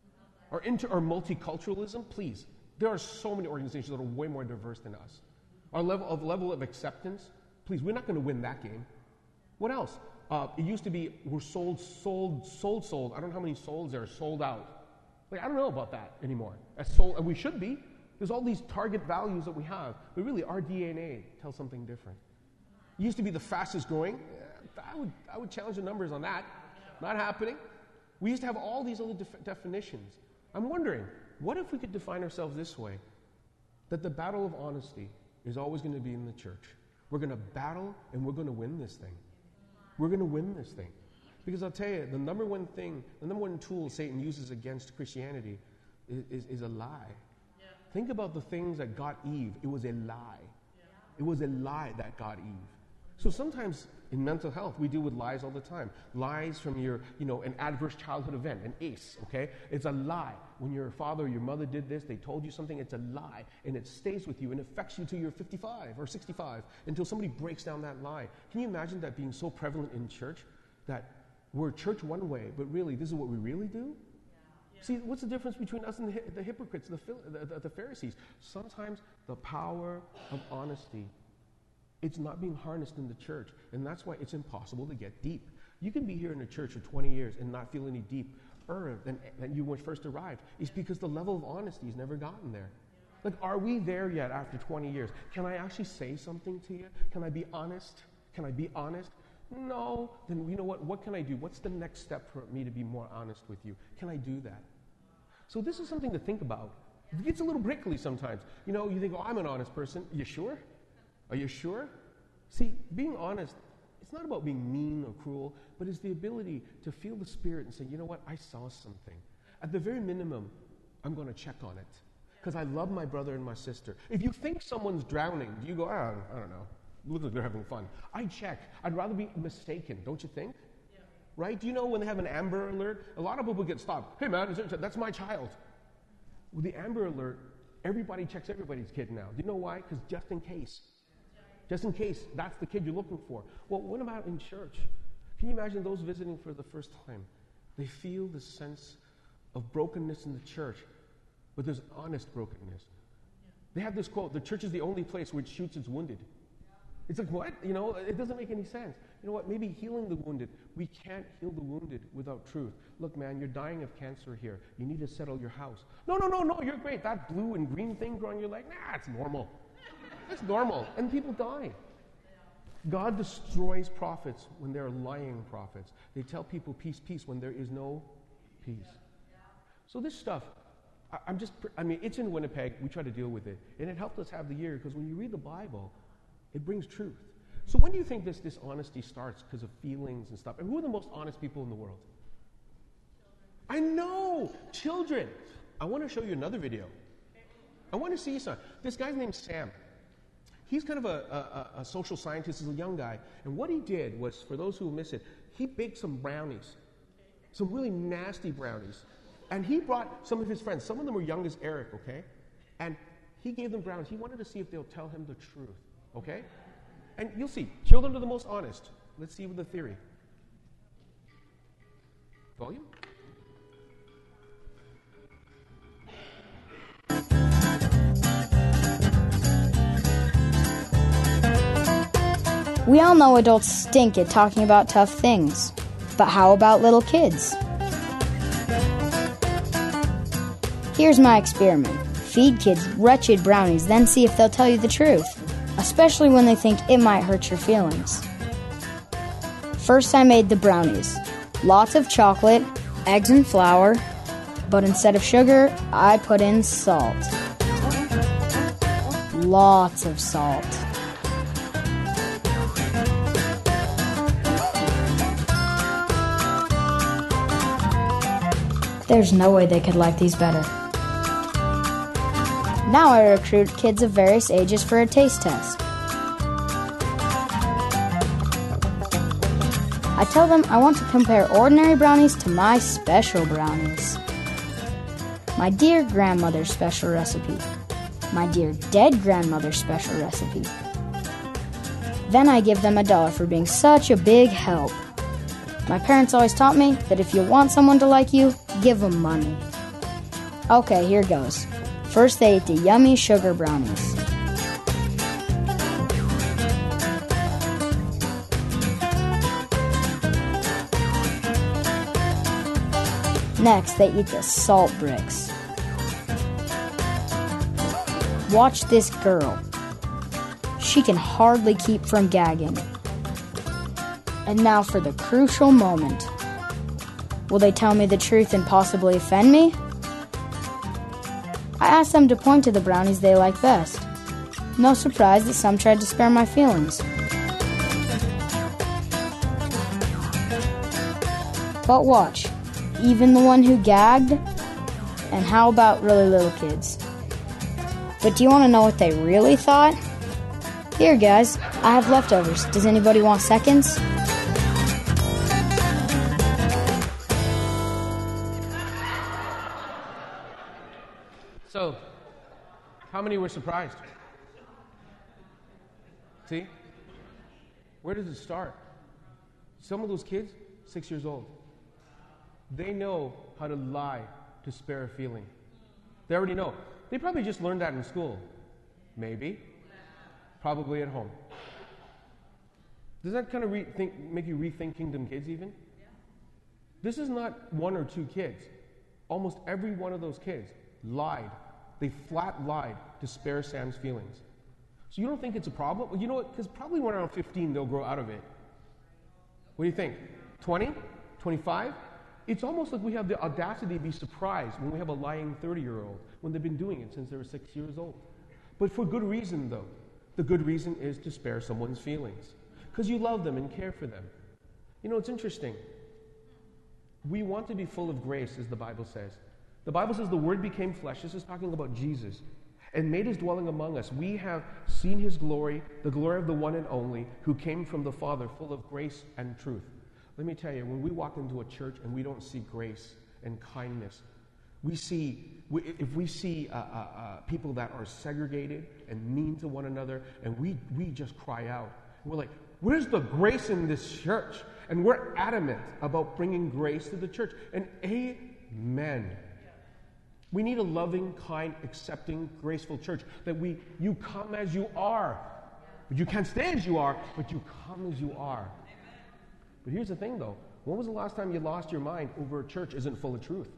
Our inter our multiculturalism, please. There are so many organizations that are way more diverse than us. Our level of level of acceptance, please, we're not going to win that game. What else? Uh, it used to be we're sold, sold, sold, sold. I don't know how many souls there are sold out. Like I don't know about that anymore. As sold, and we should be. There's all these target values that we have, but really our D N A tells something different. It used to be the fastest growing. I would, I would challenge the numbers on that. Not happening. We used to have all these other def- definitions. I'm wondering, what if we could define ourselves this way? That the battle of honesty is always going to be in the church. We're going to battle and we're going to win this thing. We're going to win this thing. Because I'll tell you, the number one thing, the number one tool Satan uses against Christianity is, is, is a lie. Yeah. Think about the things that got Eve. It was a lie. Yeah. It was a lie that got Eve. So sometimes in mental health, we deal with lies all the time. Lies from your, you know, an adverse childhood event, an A C E, okay? It's a lie. When your father or your mother did this, they told you something, it's a lie. And it stays with you and affects you till you're fifty-five or sixty-five, until somebody breaks down that lie. Can you imagine that being so prevalent in church? That we're church one way, but really, this is what we really do? Yeah. Yeah. See, what's the difference between us and the, the hypocrites, the, the, the Pharisees? Sometimes the power of honesty, it's not being harnessed in the church, and that's why it's impossible to get deep. You can be here in a church for twenty years and not feel any deeper than, than you when first arrived. It's because the level of honesty has never gotten there. Like, are we there yet after twenty years? Can I actually say something to you? Can I be honest? Can I be honest? No. Then you know what? What can I do? What's the next step for me to be more honest with you? Can I do that? So this is something to think about. It gets a little prickly sometimes. You know, you think, oh, I'm an honest person. You sure? Are you sure? See, being honest, it's not about being mean or cruel, but it's the ability to feel the Spirit and say, you know what, I saw something. At the very minimum, I'm going to check on it because I love my brother and my sister. If you think someone's drowning, do you go, oh, I don't know, look like they're having fun. I check. I'd rather be mistaken, don't you think? Yeah. Right? Do you know when they have an Amber Alert? A lot of people get stopped. Hey, man, is there, that's my child. With the Amber Alert, everybody checks everybody's kid now. Do you know why? Because just in case. Just in case that's the kid you're looking for. Well, what about in church? Can you imagine those visiting for the first time? They feel the sense of brokenness in the church, but there's honest brokenness. They have this quote, the church is the only place which shoots its wounded. It's like, what? You know, it doesn't make any sense. You know what? Maybe healing the wounded. We can't heal the wounded without truth. Look, man, you're dying of cancer here. You need to settle your house. No, no, no, no, you're great. That blue and green thing growing your leg, nah, it's normal. It's normal. And people die. God destroys prophets when they're lying prophets. They tell people peace, peace when there is no peace. So this stuff, I, I'm just, I mean, it's in Winnipeg. We try to deal with it. And it helped us have the year because when you read the Bible, it brings truth. So when do you think this dishonesty starts because of feelings and stuff? And who are the most honest people in the world? I know! Children! I want to show you another video. I want to see something. This guy's named Sam. He's kind of a, a, a social scientist. He's a young guy. And what he did was, for those who miss it, he baked some brownies. Some really nasty brownies. And he brought some of his friends. Some of them were young as Eric, okay? And he gave them brownies. He wanted to see if they'll tell him the truth, okay? And you'll see. Children are the most honest. Let's see with the theory. Volume? We all know adults stink at talking about tough things, but how about little kids? Here's my experiment. Feed kids wretched brownies, then see if they'll tell you the truth, especially when they think it might hurt your feelings. First, I made the brownies. Lots of chocolate, eggs and flour, but instead of sugar, I put in salt. Lots of salt. There's no way they could like these better. Now I recruit kids of various ages for a taste test. I tell them I want to compare ordinary brownies to my special brownies. my dear grandmother's special recipe, my dear dead grandmother's special recipe. Then I give them a dollar for being such a big help. My parents always taught me that if you want someone to like you, give them money. Okay, here goes. First they ate the yummy sugar brownies. Next, they eat the salt bricks. Watch this girl. She can hardly keep from gagging. And now for the crucial moment. Will they tell me the truth and possibly offend me? I asked them to point to the brownies they like best. No surprise that some tried to spare my feelings. But watch. Even the one who gagged? And how about really little kids? But do you want to know what they really thought? Here, guys, I have leftovers. Does anybody want seconds? So, how many were surprised? See? Where does it start? Some of those kids, six years old. They know how to lie to spare a feeling. They already know. They probably just learned that in school. Maybe. Probably at home. Does that kind of rethink, make you rethink Kingdom Kids even? This is not one or two kids. Almost every one of those kids lied. They flat lied to spare Sam's feelings. So you don't think it's a problem? Well, you know what? Because probably when around fifteen, they'll grow out of it. What do you think? twenty? twenty-five? It's almost like we have the audacity to be surprised when we have a lying thirty-year-old, when they've been doing it since they were six years old. But for good reason, though. The good reason is to spare someone's feelings. Because you love them and care for them. You know, it's interesting. We want to be full of grace, as the Bible says. The Bible says the Word became flesh. This is talking about Jesus. And made his dwelling among us. We have seen his glory, the glory of the one and only, who came from the Father, full of grace and truth. Let me tell you, when we walk into a church and we don't see grace and kindness, we see, we, if we see uh, uh, uh, people that are segregated and mean to one another, and we, we just cry out. We're like, where's the grace in this church? And we're adamant about bringing grace to the church. And amen. We need a loving, kind, accepting, graceful church. That we, you come as you are. But you can't stay as you are, but you come as you are. But here's the thing, though. When was the last time you lost your mind over a church isn't full of truth?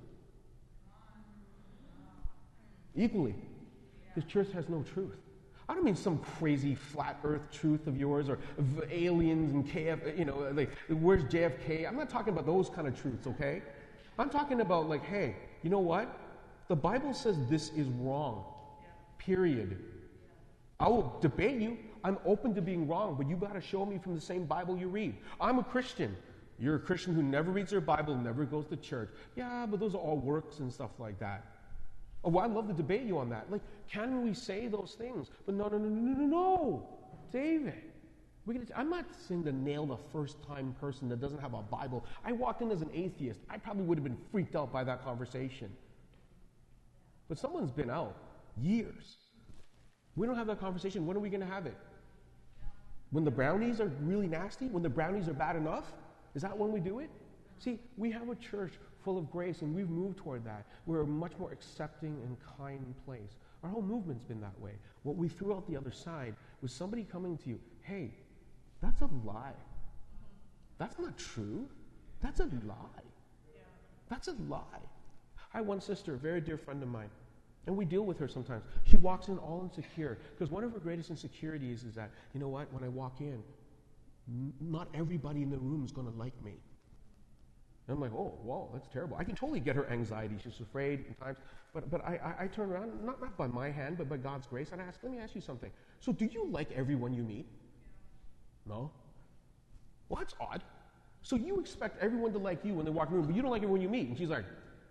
Equally, this church has no truth. I don't mean some crazy flat earth truth of yours or of aliens and K F, you know, like, where's J F K? I'm not talking about those kind of truths, okay? I'm talking about like, hey, you know what? The Bible says this is wrong. Period. I will debate you. I'm open to being wrong, but you got to show me from the same Bible you read. I'm a Christian. You're a Christian who never reads their Bible, never goes to church. Yeah, but those are all works and stuff like that. Oh, well, I'd love to debate you on that. Like, can we say those things? But no, no, no, no, no, no. David, we're gonna t- I'm not saying to nail the first-time person that doesn't have a Bible. I walked in as an atheist. I probably would have been freaked out by that conversation. But someone's been out years. We don't have that conversation. When are we going to have it? When the brownies are really nasty? When the brownies are bad enough? Is that when we do it? See, we have a church full of grace, and we've moved toward that. We're a much more accepting and kind place. Our whole movement's been that way. What we threw out the other side was somebody coming to you, hey, that's a lie. That's not true. That's a lie. That's a lie. I have one sister, a very dear friend of mine, and we deal with her sometimes. She walks in all insecure, because one of her greatest insecurities is that, you know what, when I walk in, n- not everybody in the room is going to like me. And I'm like, oh, whoa, that's terrible. I can totally get her anxiety. She's afraid at times. But but I, I, I turn around, not, not by my hand, but by God's grace, and I ask, let me ask you something. So do you like everyone you meet? No? Well, that's odd. So you expect everyone to like you when they walk in the room, but you don't like everyone you meet. And she's like,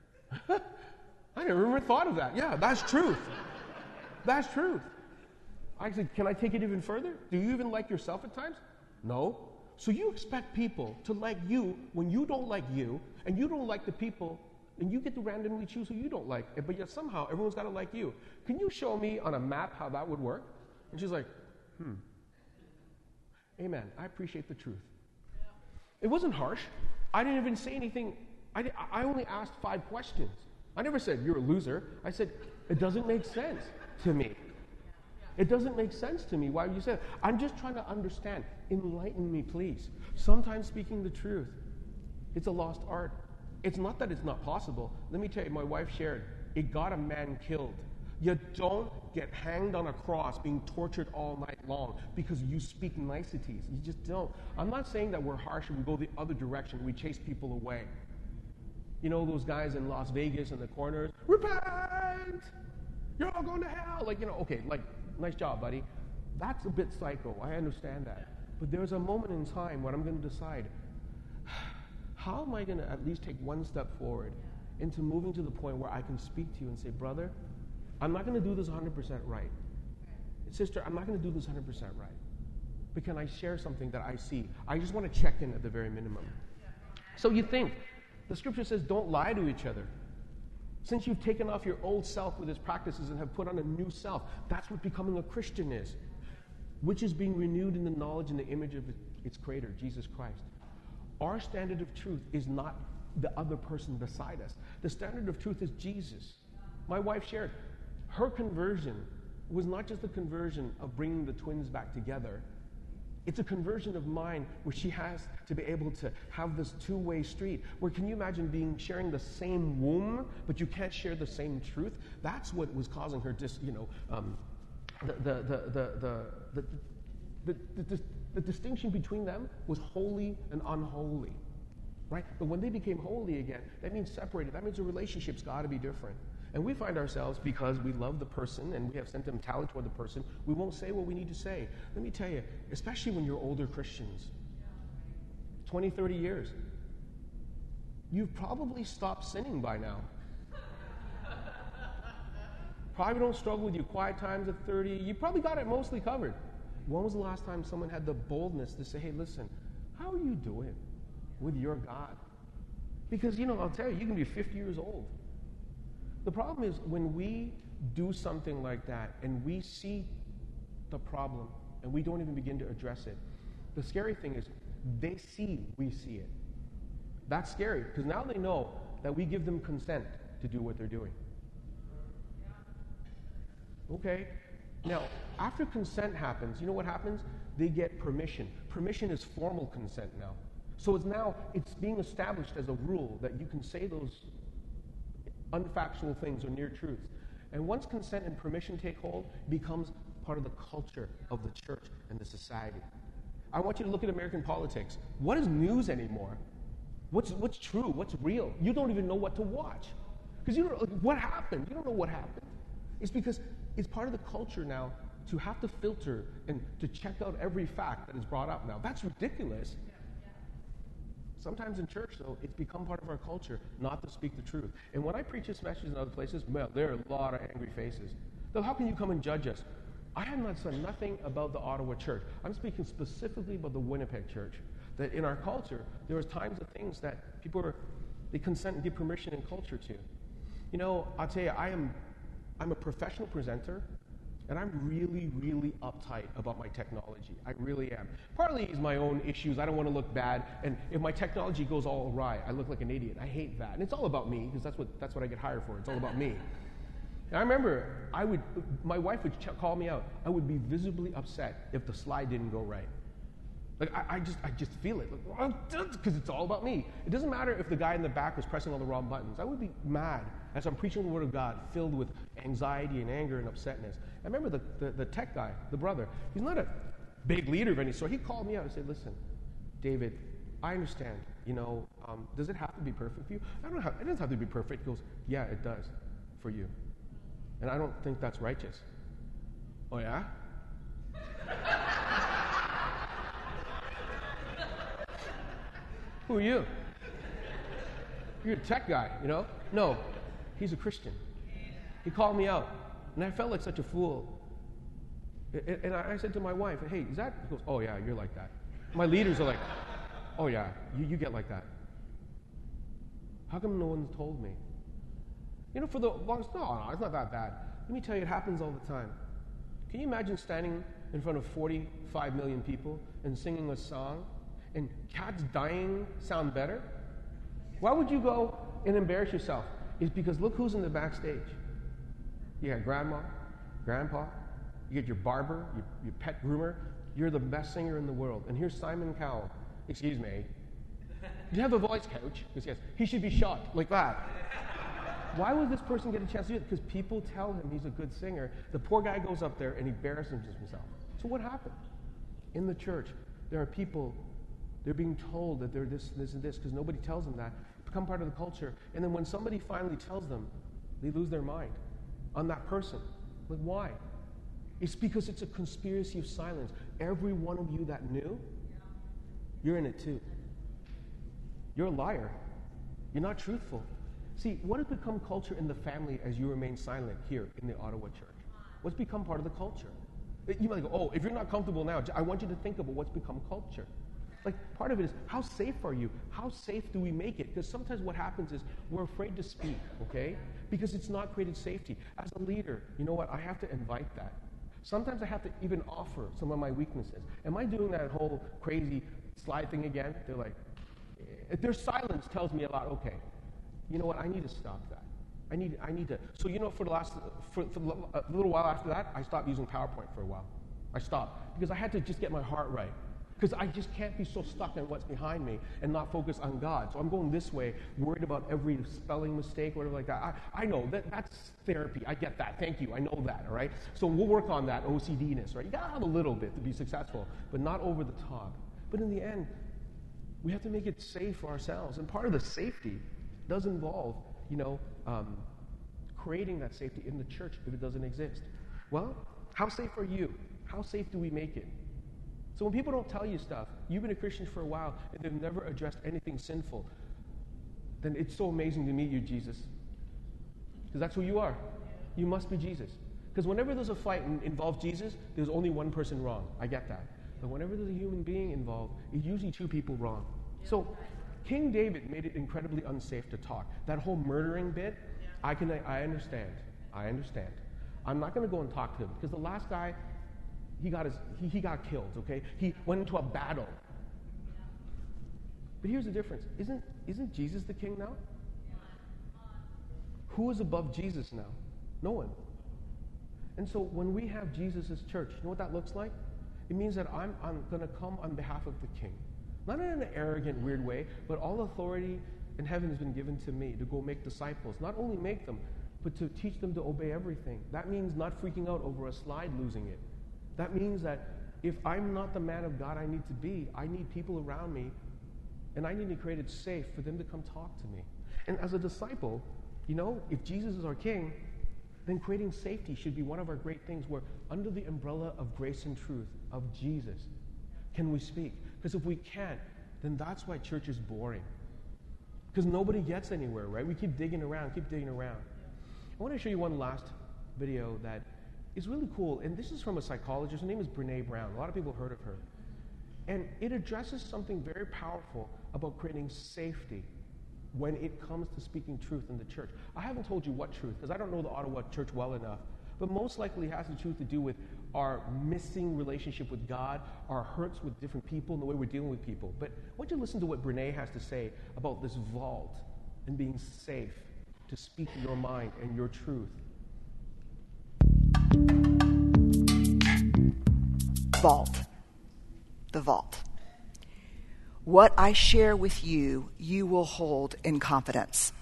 I never even thought of that. Yeah, that's truth. That's truth. I said, can I take it even further? Do you even like yourself at times? No. So you expect people to like you when you don't like you, and you don't like the people and you get to randomly choose who you don't like, but yet somehow everyone's got to like you. Can you show me on a map how that would work? And she's like, hmm. Amen. I appreciate the truth. It wasn't harsh. I didn't even say anything. I, di- I only asked five questions. I never said, you're a loser. I said, it doesn't make sense to me. It doesn't make sense to me why you said it. I'm just trying to understand. Enlighten me, please. Sometimes speaking the truth, it's a lost art. It's not that it's not possible. Let me tell you, my wife shared, it got a man killed. You don't get hanged on a cross being tortured all night long because you speak niceties. You just don't. I'm not saying that we're harsh and we go the other direction. We chase people away. You know those guys in Las Vegas in the corners? Repent! You're all going to hell! Like, you know, okay, like, nice job, buddy. That's a bit psycho. I understand that. But there's a moment in time when I'm going to decide, how am I going to at least take one step forward into moving to the point where I can speak to you and say, brother, I'm not going to do this one hundred percent right. Sister, I'm not going to do this one hundred percent right. But can I share something that I see? I just want to check in at the very minimum. So you think, the scripture says don't lie to each other. Since you've taken off your old self with its practices and have put on a new self, that's what becoming a Christian is, which is being renewed in the knowledge and the image of its creator, Jesus Christ. Our standard of truth is not the other person beside us. The standard of truth is Jesus. My wife shared, her conversion was not just the conversion of bringing the twins back together. It's a conversion of mind where she has to be able to have this two-way street. Where can you imagine being sharing the same womb, but you can't share the same truth? That's what was causing her, dis, you know, um, the, the, the, the, the, the, the, the, the, the distinction between them was holy and unholy, right? But when they became holy again, that means separated. That means the relationship's got to be different. And we find ourselves, because we love the person and we have sentimentality toward the person, we won't say what we need to say. Let me tell you, especially when you're older Christians, twenty, thirty years, you've probably stopped sinning by now. Probably don't struggle with your quiet times at thirty. You probably got it mostly covered. When was the last time someone had the boldness to say, hey, listen, how are you doing with your God? Because, you know, I'll tell you, you can be fifty years old. The problem is when we do something like that and we see the problem and we don't even begin to address it, the scary thing is they see we see it. That's scary because now they know that we give them consent to do what they're doing. Okay? Now, after consent happens, you know what happens? They get permission. Permission is formal consent now. So it's now, it's being established as a rule that you can say those unfactual things or near truths. And once consent and permission take hold, it becomes part of the culture of the church and the society. I want you to look at American politics. What is news anymore? What's what's true? What's real? You don't even know what to watch. Because you don't know what happened. You don't know what happened. It's because it's part of the culture now to have to filter and to check out every fact that is brought up now. That's ridiculous. Sometimes in church, though, it's become part of our culture not to speak the truth. And when I preach this message in other places, well, there are a lot of angry faces. Though, how can you come and judge us? I have not said nothing about the Ottawa church. I'm speaking specifically about the Winnipeg church. That in our culture, there was times of things that people are, they consent and give permission in culture to. You know, I'll tell you, I am, I'm a professional presenter, and I'm really, really uptight about my technology. I really am. Partly is my own issues. I don't want to look bad. And if my technology goes all awry, I look like an idiot. I hate that. And it's all about me, because that's what, that's what I get hired for. It's all about me. And I remember, I would, my wife would ch- call me out. I would be visibly upset if the slide didn't go right. Like, I, I just I just feel it. Because it's all about me. It doesn't matter if the guy in the back was pressing all the wrong buttons. I would be mad as I'm preaching the Word of God, filled with anxiety and anger and upsetness. I remember the, the, the tech guy, the brother, he's not a big leader of any sort. He called me out and said, listen, David, I understand, you know, um, does it have to be perfect for you? I don't know how, it doesn't have to be perfect. He goes, yeah, it does for you. And I don't think that's righteous. Oh, yeah? Who are you? You're a tech guy, you know? No, he's a Christian. He called me out, and I felt like such a fool. And I said to my wife, hey, is that? He goes, oh, yeah, you're like that. My leaders are like, oh, yeah, you, you get like that. How come no one's told me? You know, for the longest, no, no, it's not that bad. Let me tell you, it happens all the time. Can you imagine standing in front of forty-five million people and singing a song, and cats dying sound better? Why would you go and embarrass yourself? It's because look who's in the backstage. You got grandma, grandpa, you get your barber, your, your pet groomer. You're the best singer in the world. And here's Simon Cowell. Excuse me. Do you have a voice coach? Because yes, he should be shot like that. Why would this person get a chance to do it? Because people tell him he's a good singer. The poor guy goes up there and he embarrasses himself. So what happened? In the church, there are people, they're being told that they're this, this, and this, because nobody tells them that. Become part of the culture. And then when somebody finally tells them, they lose their mind on that person. Like, why? It's because it's a conspiracy of silence. Every one of you that knew, you're in it too. You're a liar. You're not truthful. See, what has become culture in the family as you remain silent here in the Ottawa church? What's become part of the culture? You might go, oh, if you're not comfortable now, I want you to think about what's become culture. Like, part of it is, how safe are you? How safe do we make it? Because sometimes what happens is we're afraid to speak, okay? Because it's not created safety. As a leader, you know what? I have to invite that. Sometimes I have to even offer some of my weaknesses. Am I doing that whole crazy slide thing again? They're like, if their silence tells me a lot, okay, you know what? I need to stop that. I need, I need to. So, you know, for the last, for, for a little while after that, I stopped using PowerPoint for a while. I stopped because I had to just get my heart right. Because I just can't be so stuck on what's behind me and not focus on God. So I'm going this way, worried about every spelling mistake or whatever like that. I, I know that that's therapy. I get that. Thank you. I know that, all right? So we'll work on that O C D-ness, right? You got to have a little bit to be successful, but not over the top. But in the end, we have to make it safe for ourselves. And part of the safety does involve, you know, um, creating that safety in the church if it doesn't exist. Well, how safe are you? How safe do we make it? So when people don't tell you stuff, you've been a Christian for a while, and they've never addressed anything sinful, then it's so amazing to meet you, Jesus. Because that's who you are. You must be Jesus. Because whenever there's a fight and involves Jesus, there's only one person wrong. I get that. But whenever there's a human being involved, it's usually two people wrong. So King David made it incredibly unsafe to talk. That whole murdering bit, I can, I understand. I understand. I'm not going to go and talk to him, because the last guy, He got his, he, he got killed, okay? He went into a battle. But here's the difference. Isn't, isn't Jesus the king now? Who is above Jesus now? No one. And so when we have Jesus as church, you know what that looks like? It means that I'm, I'm going to come on behalf of the king. Not in an arrogant, weird way, but all authority in heaven has been given to me to go make disciples. Not only make them, but to teach them to obey everything. That means not freaking out over a slide losing it. That means that if I'm not the man of God I need to be, I need people around me, and I need to create it safe for them to come talk to me. And as a disciple, you know, if Jesus is our king, then creating safety should be one of our great things, where under the umbrella of grace and truth of Jesus, can we speak? Because if we can't, then that's why church is boring. Because nobody gets anywhere, right? We keep digging around, keep digging around. I want to show you one last video that is really cool, and this is from a psychologist. Her name is Brené Brown. A lot of people have heard of her. And it addresses something very powerful about creating safety when it comes to speaking truth in the church. I haven't told you what truth, because I don't know the Ottawa church well enough, but most likely it has the truth to do with our missing relationship with God, our hurts with different people, and the way we're dealing with people. But I want you to listen to what Brené has to say about this vault and being safe to speak your mind and your truth. Vault. The vault. What I share with you, you will hold in confidence.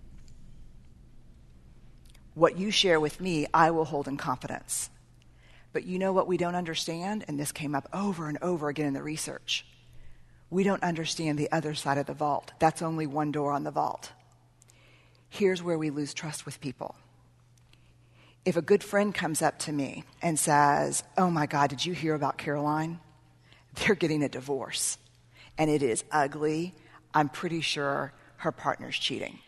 What you share with me, I will hold in confidence. But you know what we don't understand? And this came up over and over again in the research. We don't understand the other side of the vault. That's only one door on the vault. Here's where we lose trust with people. If a good friend comes up to me and says, oh my God, did you hear about Caroline? They're getting a divorce. And it is ugly. I'm pretty sure her partner's cheating.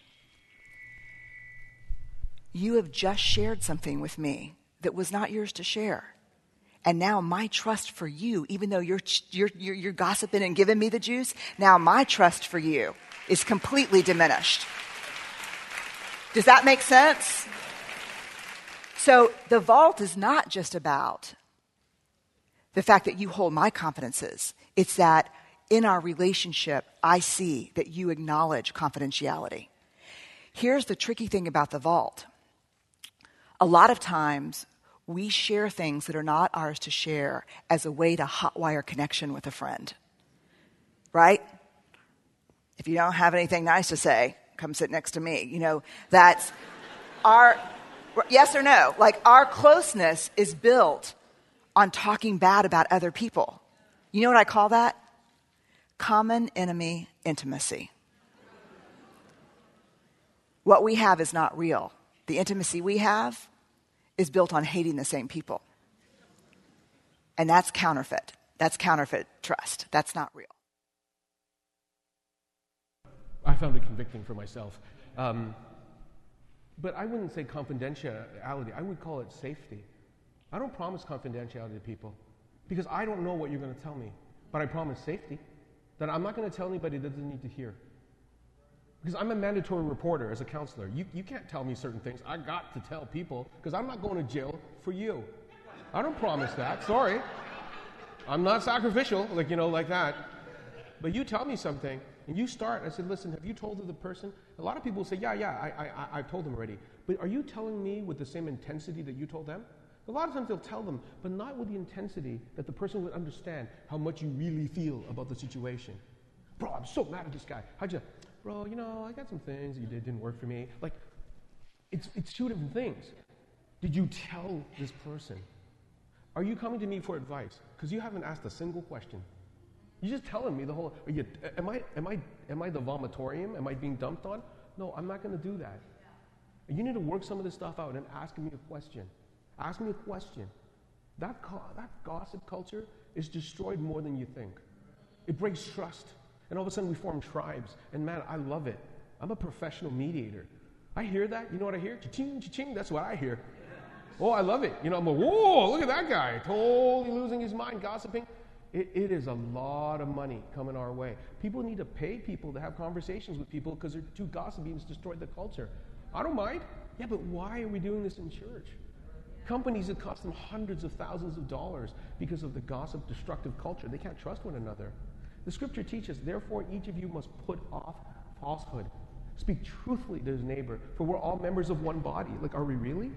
You have just shared something with me that was not yours to share. And now my trust for you, even though you're, you're, you're, you're gossiping and giving me the juice, now my trust for you is completely diminished. Does that make sense? So the vault is not just about the fact that you hold my confidences. It's that in our relationship, I see that you acknowledge confidentiality. Here's the tricky thing about the vault. A lot of times, we share things that are not ours to share as a way to hotwire connection with a friend. Right? If you don't have anything nice to say, come sit next to me. You know, that's our, yes or no? Like, our closeness is built on talking bad about other people. You know what I call that? Common enemy intimacy. What we have is not real. The intimacy we have is built on hating the same people. And that's counterfeit. That's counterfeit trust. That's not real. I found it convicting for myself. Um, but I wouldn't say confidentiality. I would call it safety. I don't promise confidentiality to people because I don't know what you're going to tell me. But I promise safety, that I'm not going to tell anybody that doesn't need to hear. Because I'm a mandatory reporter as a counselor. You, you can't tell me certain things. I got to tell people because I'm not going to jail for you. I don't promise that. Sorry. I'm not sacrificial, like, you know, like that. But you tell me something, and you start. I said, listen, have you told the person? A lot of people say, yeah, yeah, I, I, I've told them already. But are you telling me with the same intensity that you told them? A lot of times they'll tell them, but not with the intensity that the person would understand how much you really feel about the situation. Bro, I'm so mad at this guy. How'd you... Bro, you know, I got some things you did, didn't work for me. Like, it's it's two different things. Did you tell this person? Are you coming to me for advice? Because you haven't asked a single question. You're just telling me the whole, are you, am I am I am I the vomitorium? Am I being dumped on? No, I'm not going to do that. You need to work some of this stuff out and ask me a question. Ask me a question. That co- that gossip culture is destroyed more than you think. It breaks trust. And all of a sudden we form tribes. And man, I love it. I'm a professional mediator. I hear that. You know what I hear? Cha-ching, cha-ching. That's what I hear. Oh, I love it. You know, I'm like, whoa, look at that guy. Totally losing his mind, gossiping. It, it is a lot of money coming our way. People need to pay people to have conversations with people because they're too gossipy and it's destroyed the culture. I don't mind. Yeah, but why are we doing this in church? Companies that cost them hundreds of thousands of dollars because of the gossip, destructive culture. They can't trust one another. The scripture teaches, therefore each of you must put off falsehood. Speak truthfully to his neighbor, for we're all members of one body. Like, are we really?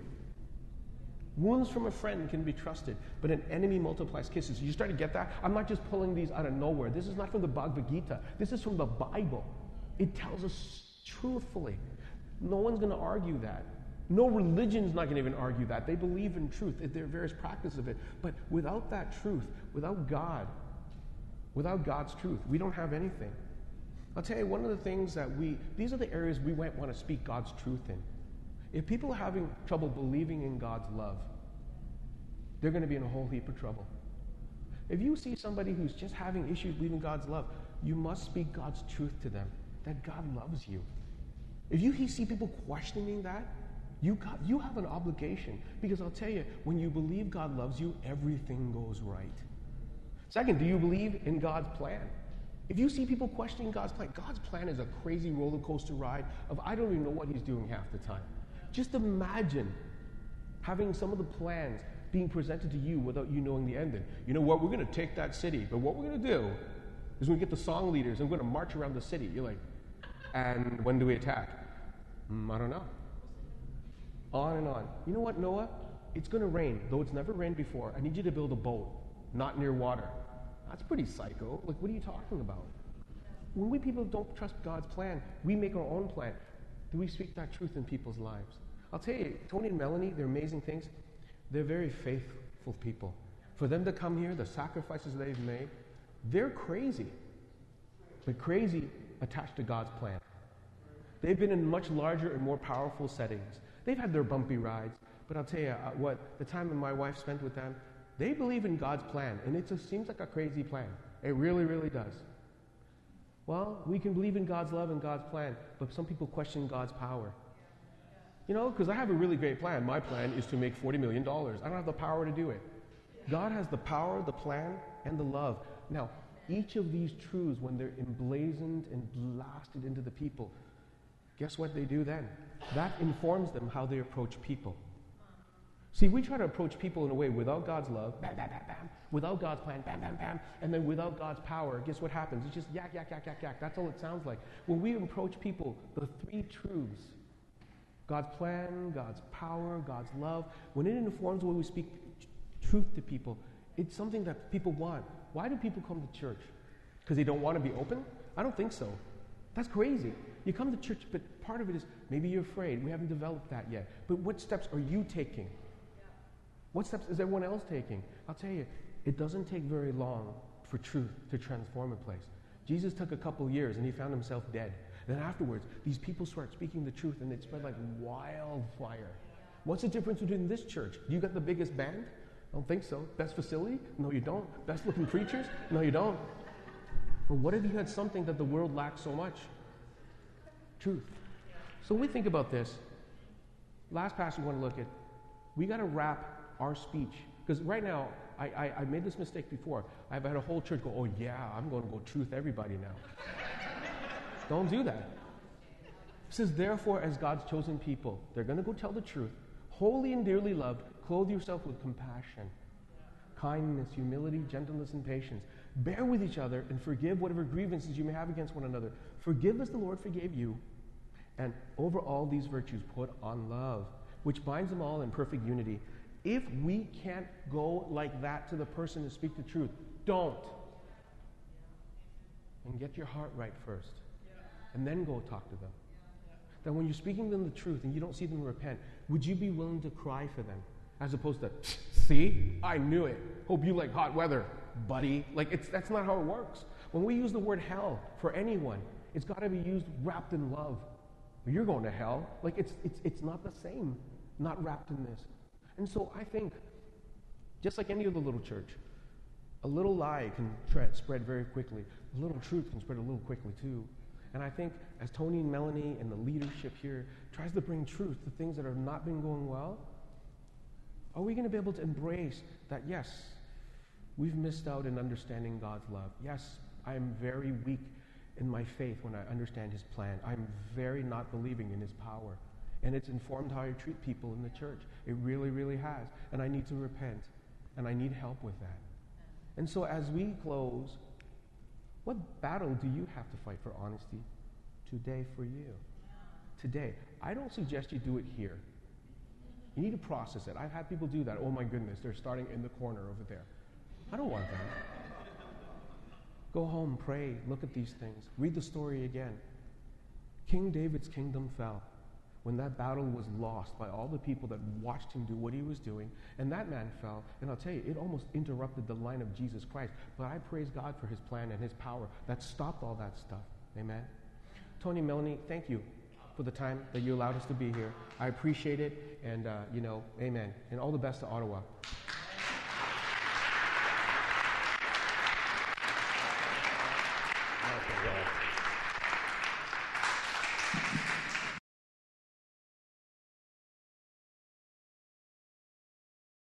Wounds from a friend can be trusted, but an enemy multiplies kisses. You start to get that? I'm not just pulling these out of nowhere. This is not from the Bhagavad Gita. This is from the Bible. It tells us truthfully. No one's going to argue that. No religion's not going to even argue that. They believe in truth. There are various practices of it. But without that truth, without God, without God's truth, we don't have anything. I'll tell you, one of the things that we, these are the areas we might want to speak God's truth in. If people are having trouble believing in God's love, they're going to be in a whole heap of trouble. If you see somebody who's just having issues believing God's love, you must speak God's truth to them, that God loves you. If you see people questioning that, you, got, you have an obligation. Because I'll tell you, when you believe God loves you, everything goes right. Second, do you believe in God's plan? If you see people questioning God's plan, God's plan is a crazy roller coaster ride of I don't even know what he's doing half the time. Just imagine having some of the plans being presented to you without you knowing the ending. You know what? We're going to take that city, but what we're going to do is we're going to get the song leaders and we're going to march around the city. You're like, and when do we attack? Mm, I don't know. On and on. You know what, Noah? It's going to rain, though it's never rained before. I need you to build a boat, not near water. That's pretty psycho. Like, what are you talking about? When we people don't trust God's plan, we make our own plan. Do we speak that truth in people's lives? I'll tell you, Tony and Melanie, they're amazing things. They're very faithful people. For them to come here, the sacrifices they've made, they're crazy. But crazy attached to God's plan. They've been in much larger and more powerful settings. They've had their bumpy rides. But I'll tell you uh, what, the time that my wife spent with them, they believe in God's plan. And it just seems like a crazy plan. It really, really does. Well, we can believe in God's love and God's plan, but some people question God's power. You know, because I have a really great plan. My plan is to make forty million dollars. I don't have the power to do it. God has the power, the plan, and the love. Now, each of these truths, when they're emblazoned and blasted into the people, Guess what they do then? That informs them how they approach people. See, we try to approach people in a way without God's love, bam, bam, bam, bam, without God's plan, bam, bam, bam, and then without God's power, guess what happens? It's just yak, yak, yak, yak, yak. That's all it sounds like. When we approach people, the three truths, God's plan, God's power, God's love, when it informs the way we speak truth to people, it's something that people want. Why do people come to church? Because they don't want to be open? I don't think so. That's crazy. You come to church, but part of it is maybe you're afraid. We haven't developed that yet. But what steps are you taking? What steps is everyone else taking? I'll tell you, it doesn't take very long for truth to transform a place. Jesus took a couple years and he found himself dead. Then afterwards, these people start speaking the truth and it spread like wildfire. What's the difference between this church? You got the biggest band? I don't think so. Best facility? No, you don't. Best looking preachers? No, you don't. But what if you had something that the world lacks so much? Truth. So when we think about this, last passage we want to look at, we got to wrap our speech. Because right now, I, I, I made this mistake before. I've had a whole church go, oh yeah, I'm going to go truth everybody now. Don't do that. It says, therefore, as God's chosen people, they're going to go tell the truth. Holy and dearly loved, clothe yourself with compassion, kindness, humility, gentleness, and patience. Bear with each other and forgive whatever grievances you may have against one another. Forgive as the Lord forgave you. And over all these virtues, put on love, which binds them all in perfect unity. If we can't go like that to the person to speak the truth, don't. And get your heart right first. And then go talk to them. That when you're speaking them the truth and you don't see them repent, would you be willing to cry for them? As opposed to, see, I knew it. Hope you like hot weather, buddy. Like, it's that's not how it works. When we use the word hell for anyone, it's got to be used wrapped in love. You're going to hell. Like, it's it's it's not the same, not wrapped in this. And so I think, just like any other little church, a little lie can tra- spread very quickly. A little truth can spread a little quickly too. And I think as Tony and Melanie and the leadership here tries to bring truth to things that have not been going well, are we going to be able to embrace that, yes, we've missed out in understanding God's love. Yes, I am very weak in my faith when I understand his plan. I'm very not believing in his power. And it's informed how I treat people in the church. It really, really has. And I need to repent. And I need help with that. And so as we close, what battle do you have to fight for honesty today for you? Today. I don't suggest you do it here. You need to process it. I've had people do that. Oh my goodness, they're starting in the corner over there. I don't want that. Go home, pray, look at these things. Read the story again. King David's kingdom fell when that battle was lost by all the people that watched him do what he was doing, and that man fell, and I'll tell you, it almost interrupted the line of Jesus Christ. But I praise God for his plan and his power that stopped all that stuff. Amen. Tony, Melanie, thank you for the time that you allowed us to be here. I appreciate it, and, uh, you know, amen. And all the best to Ottawa.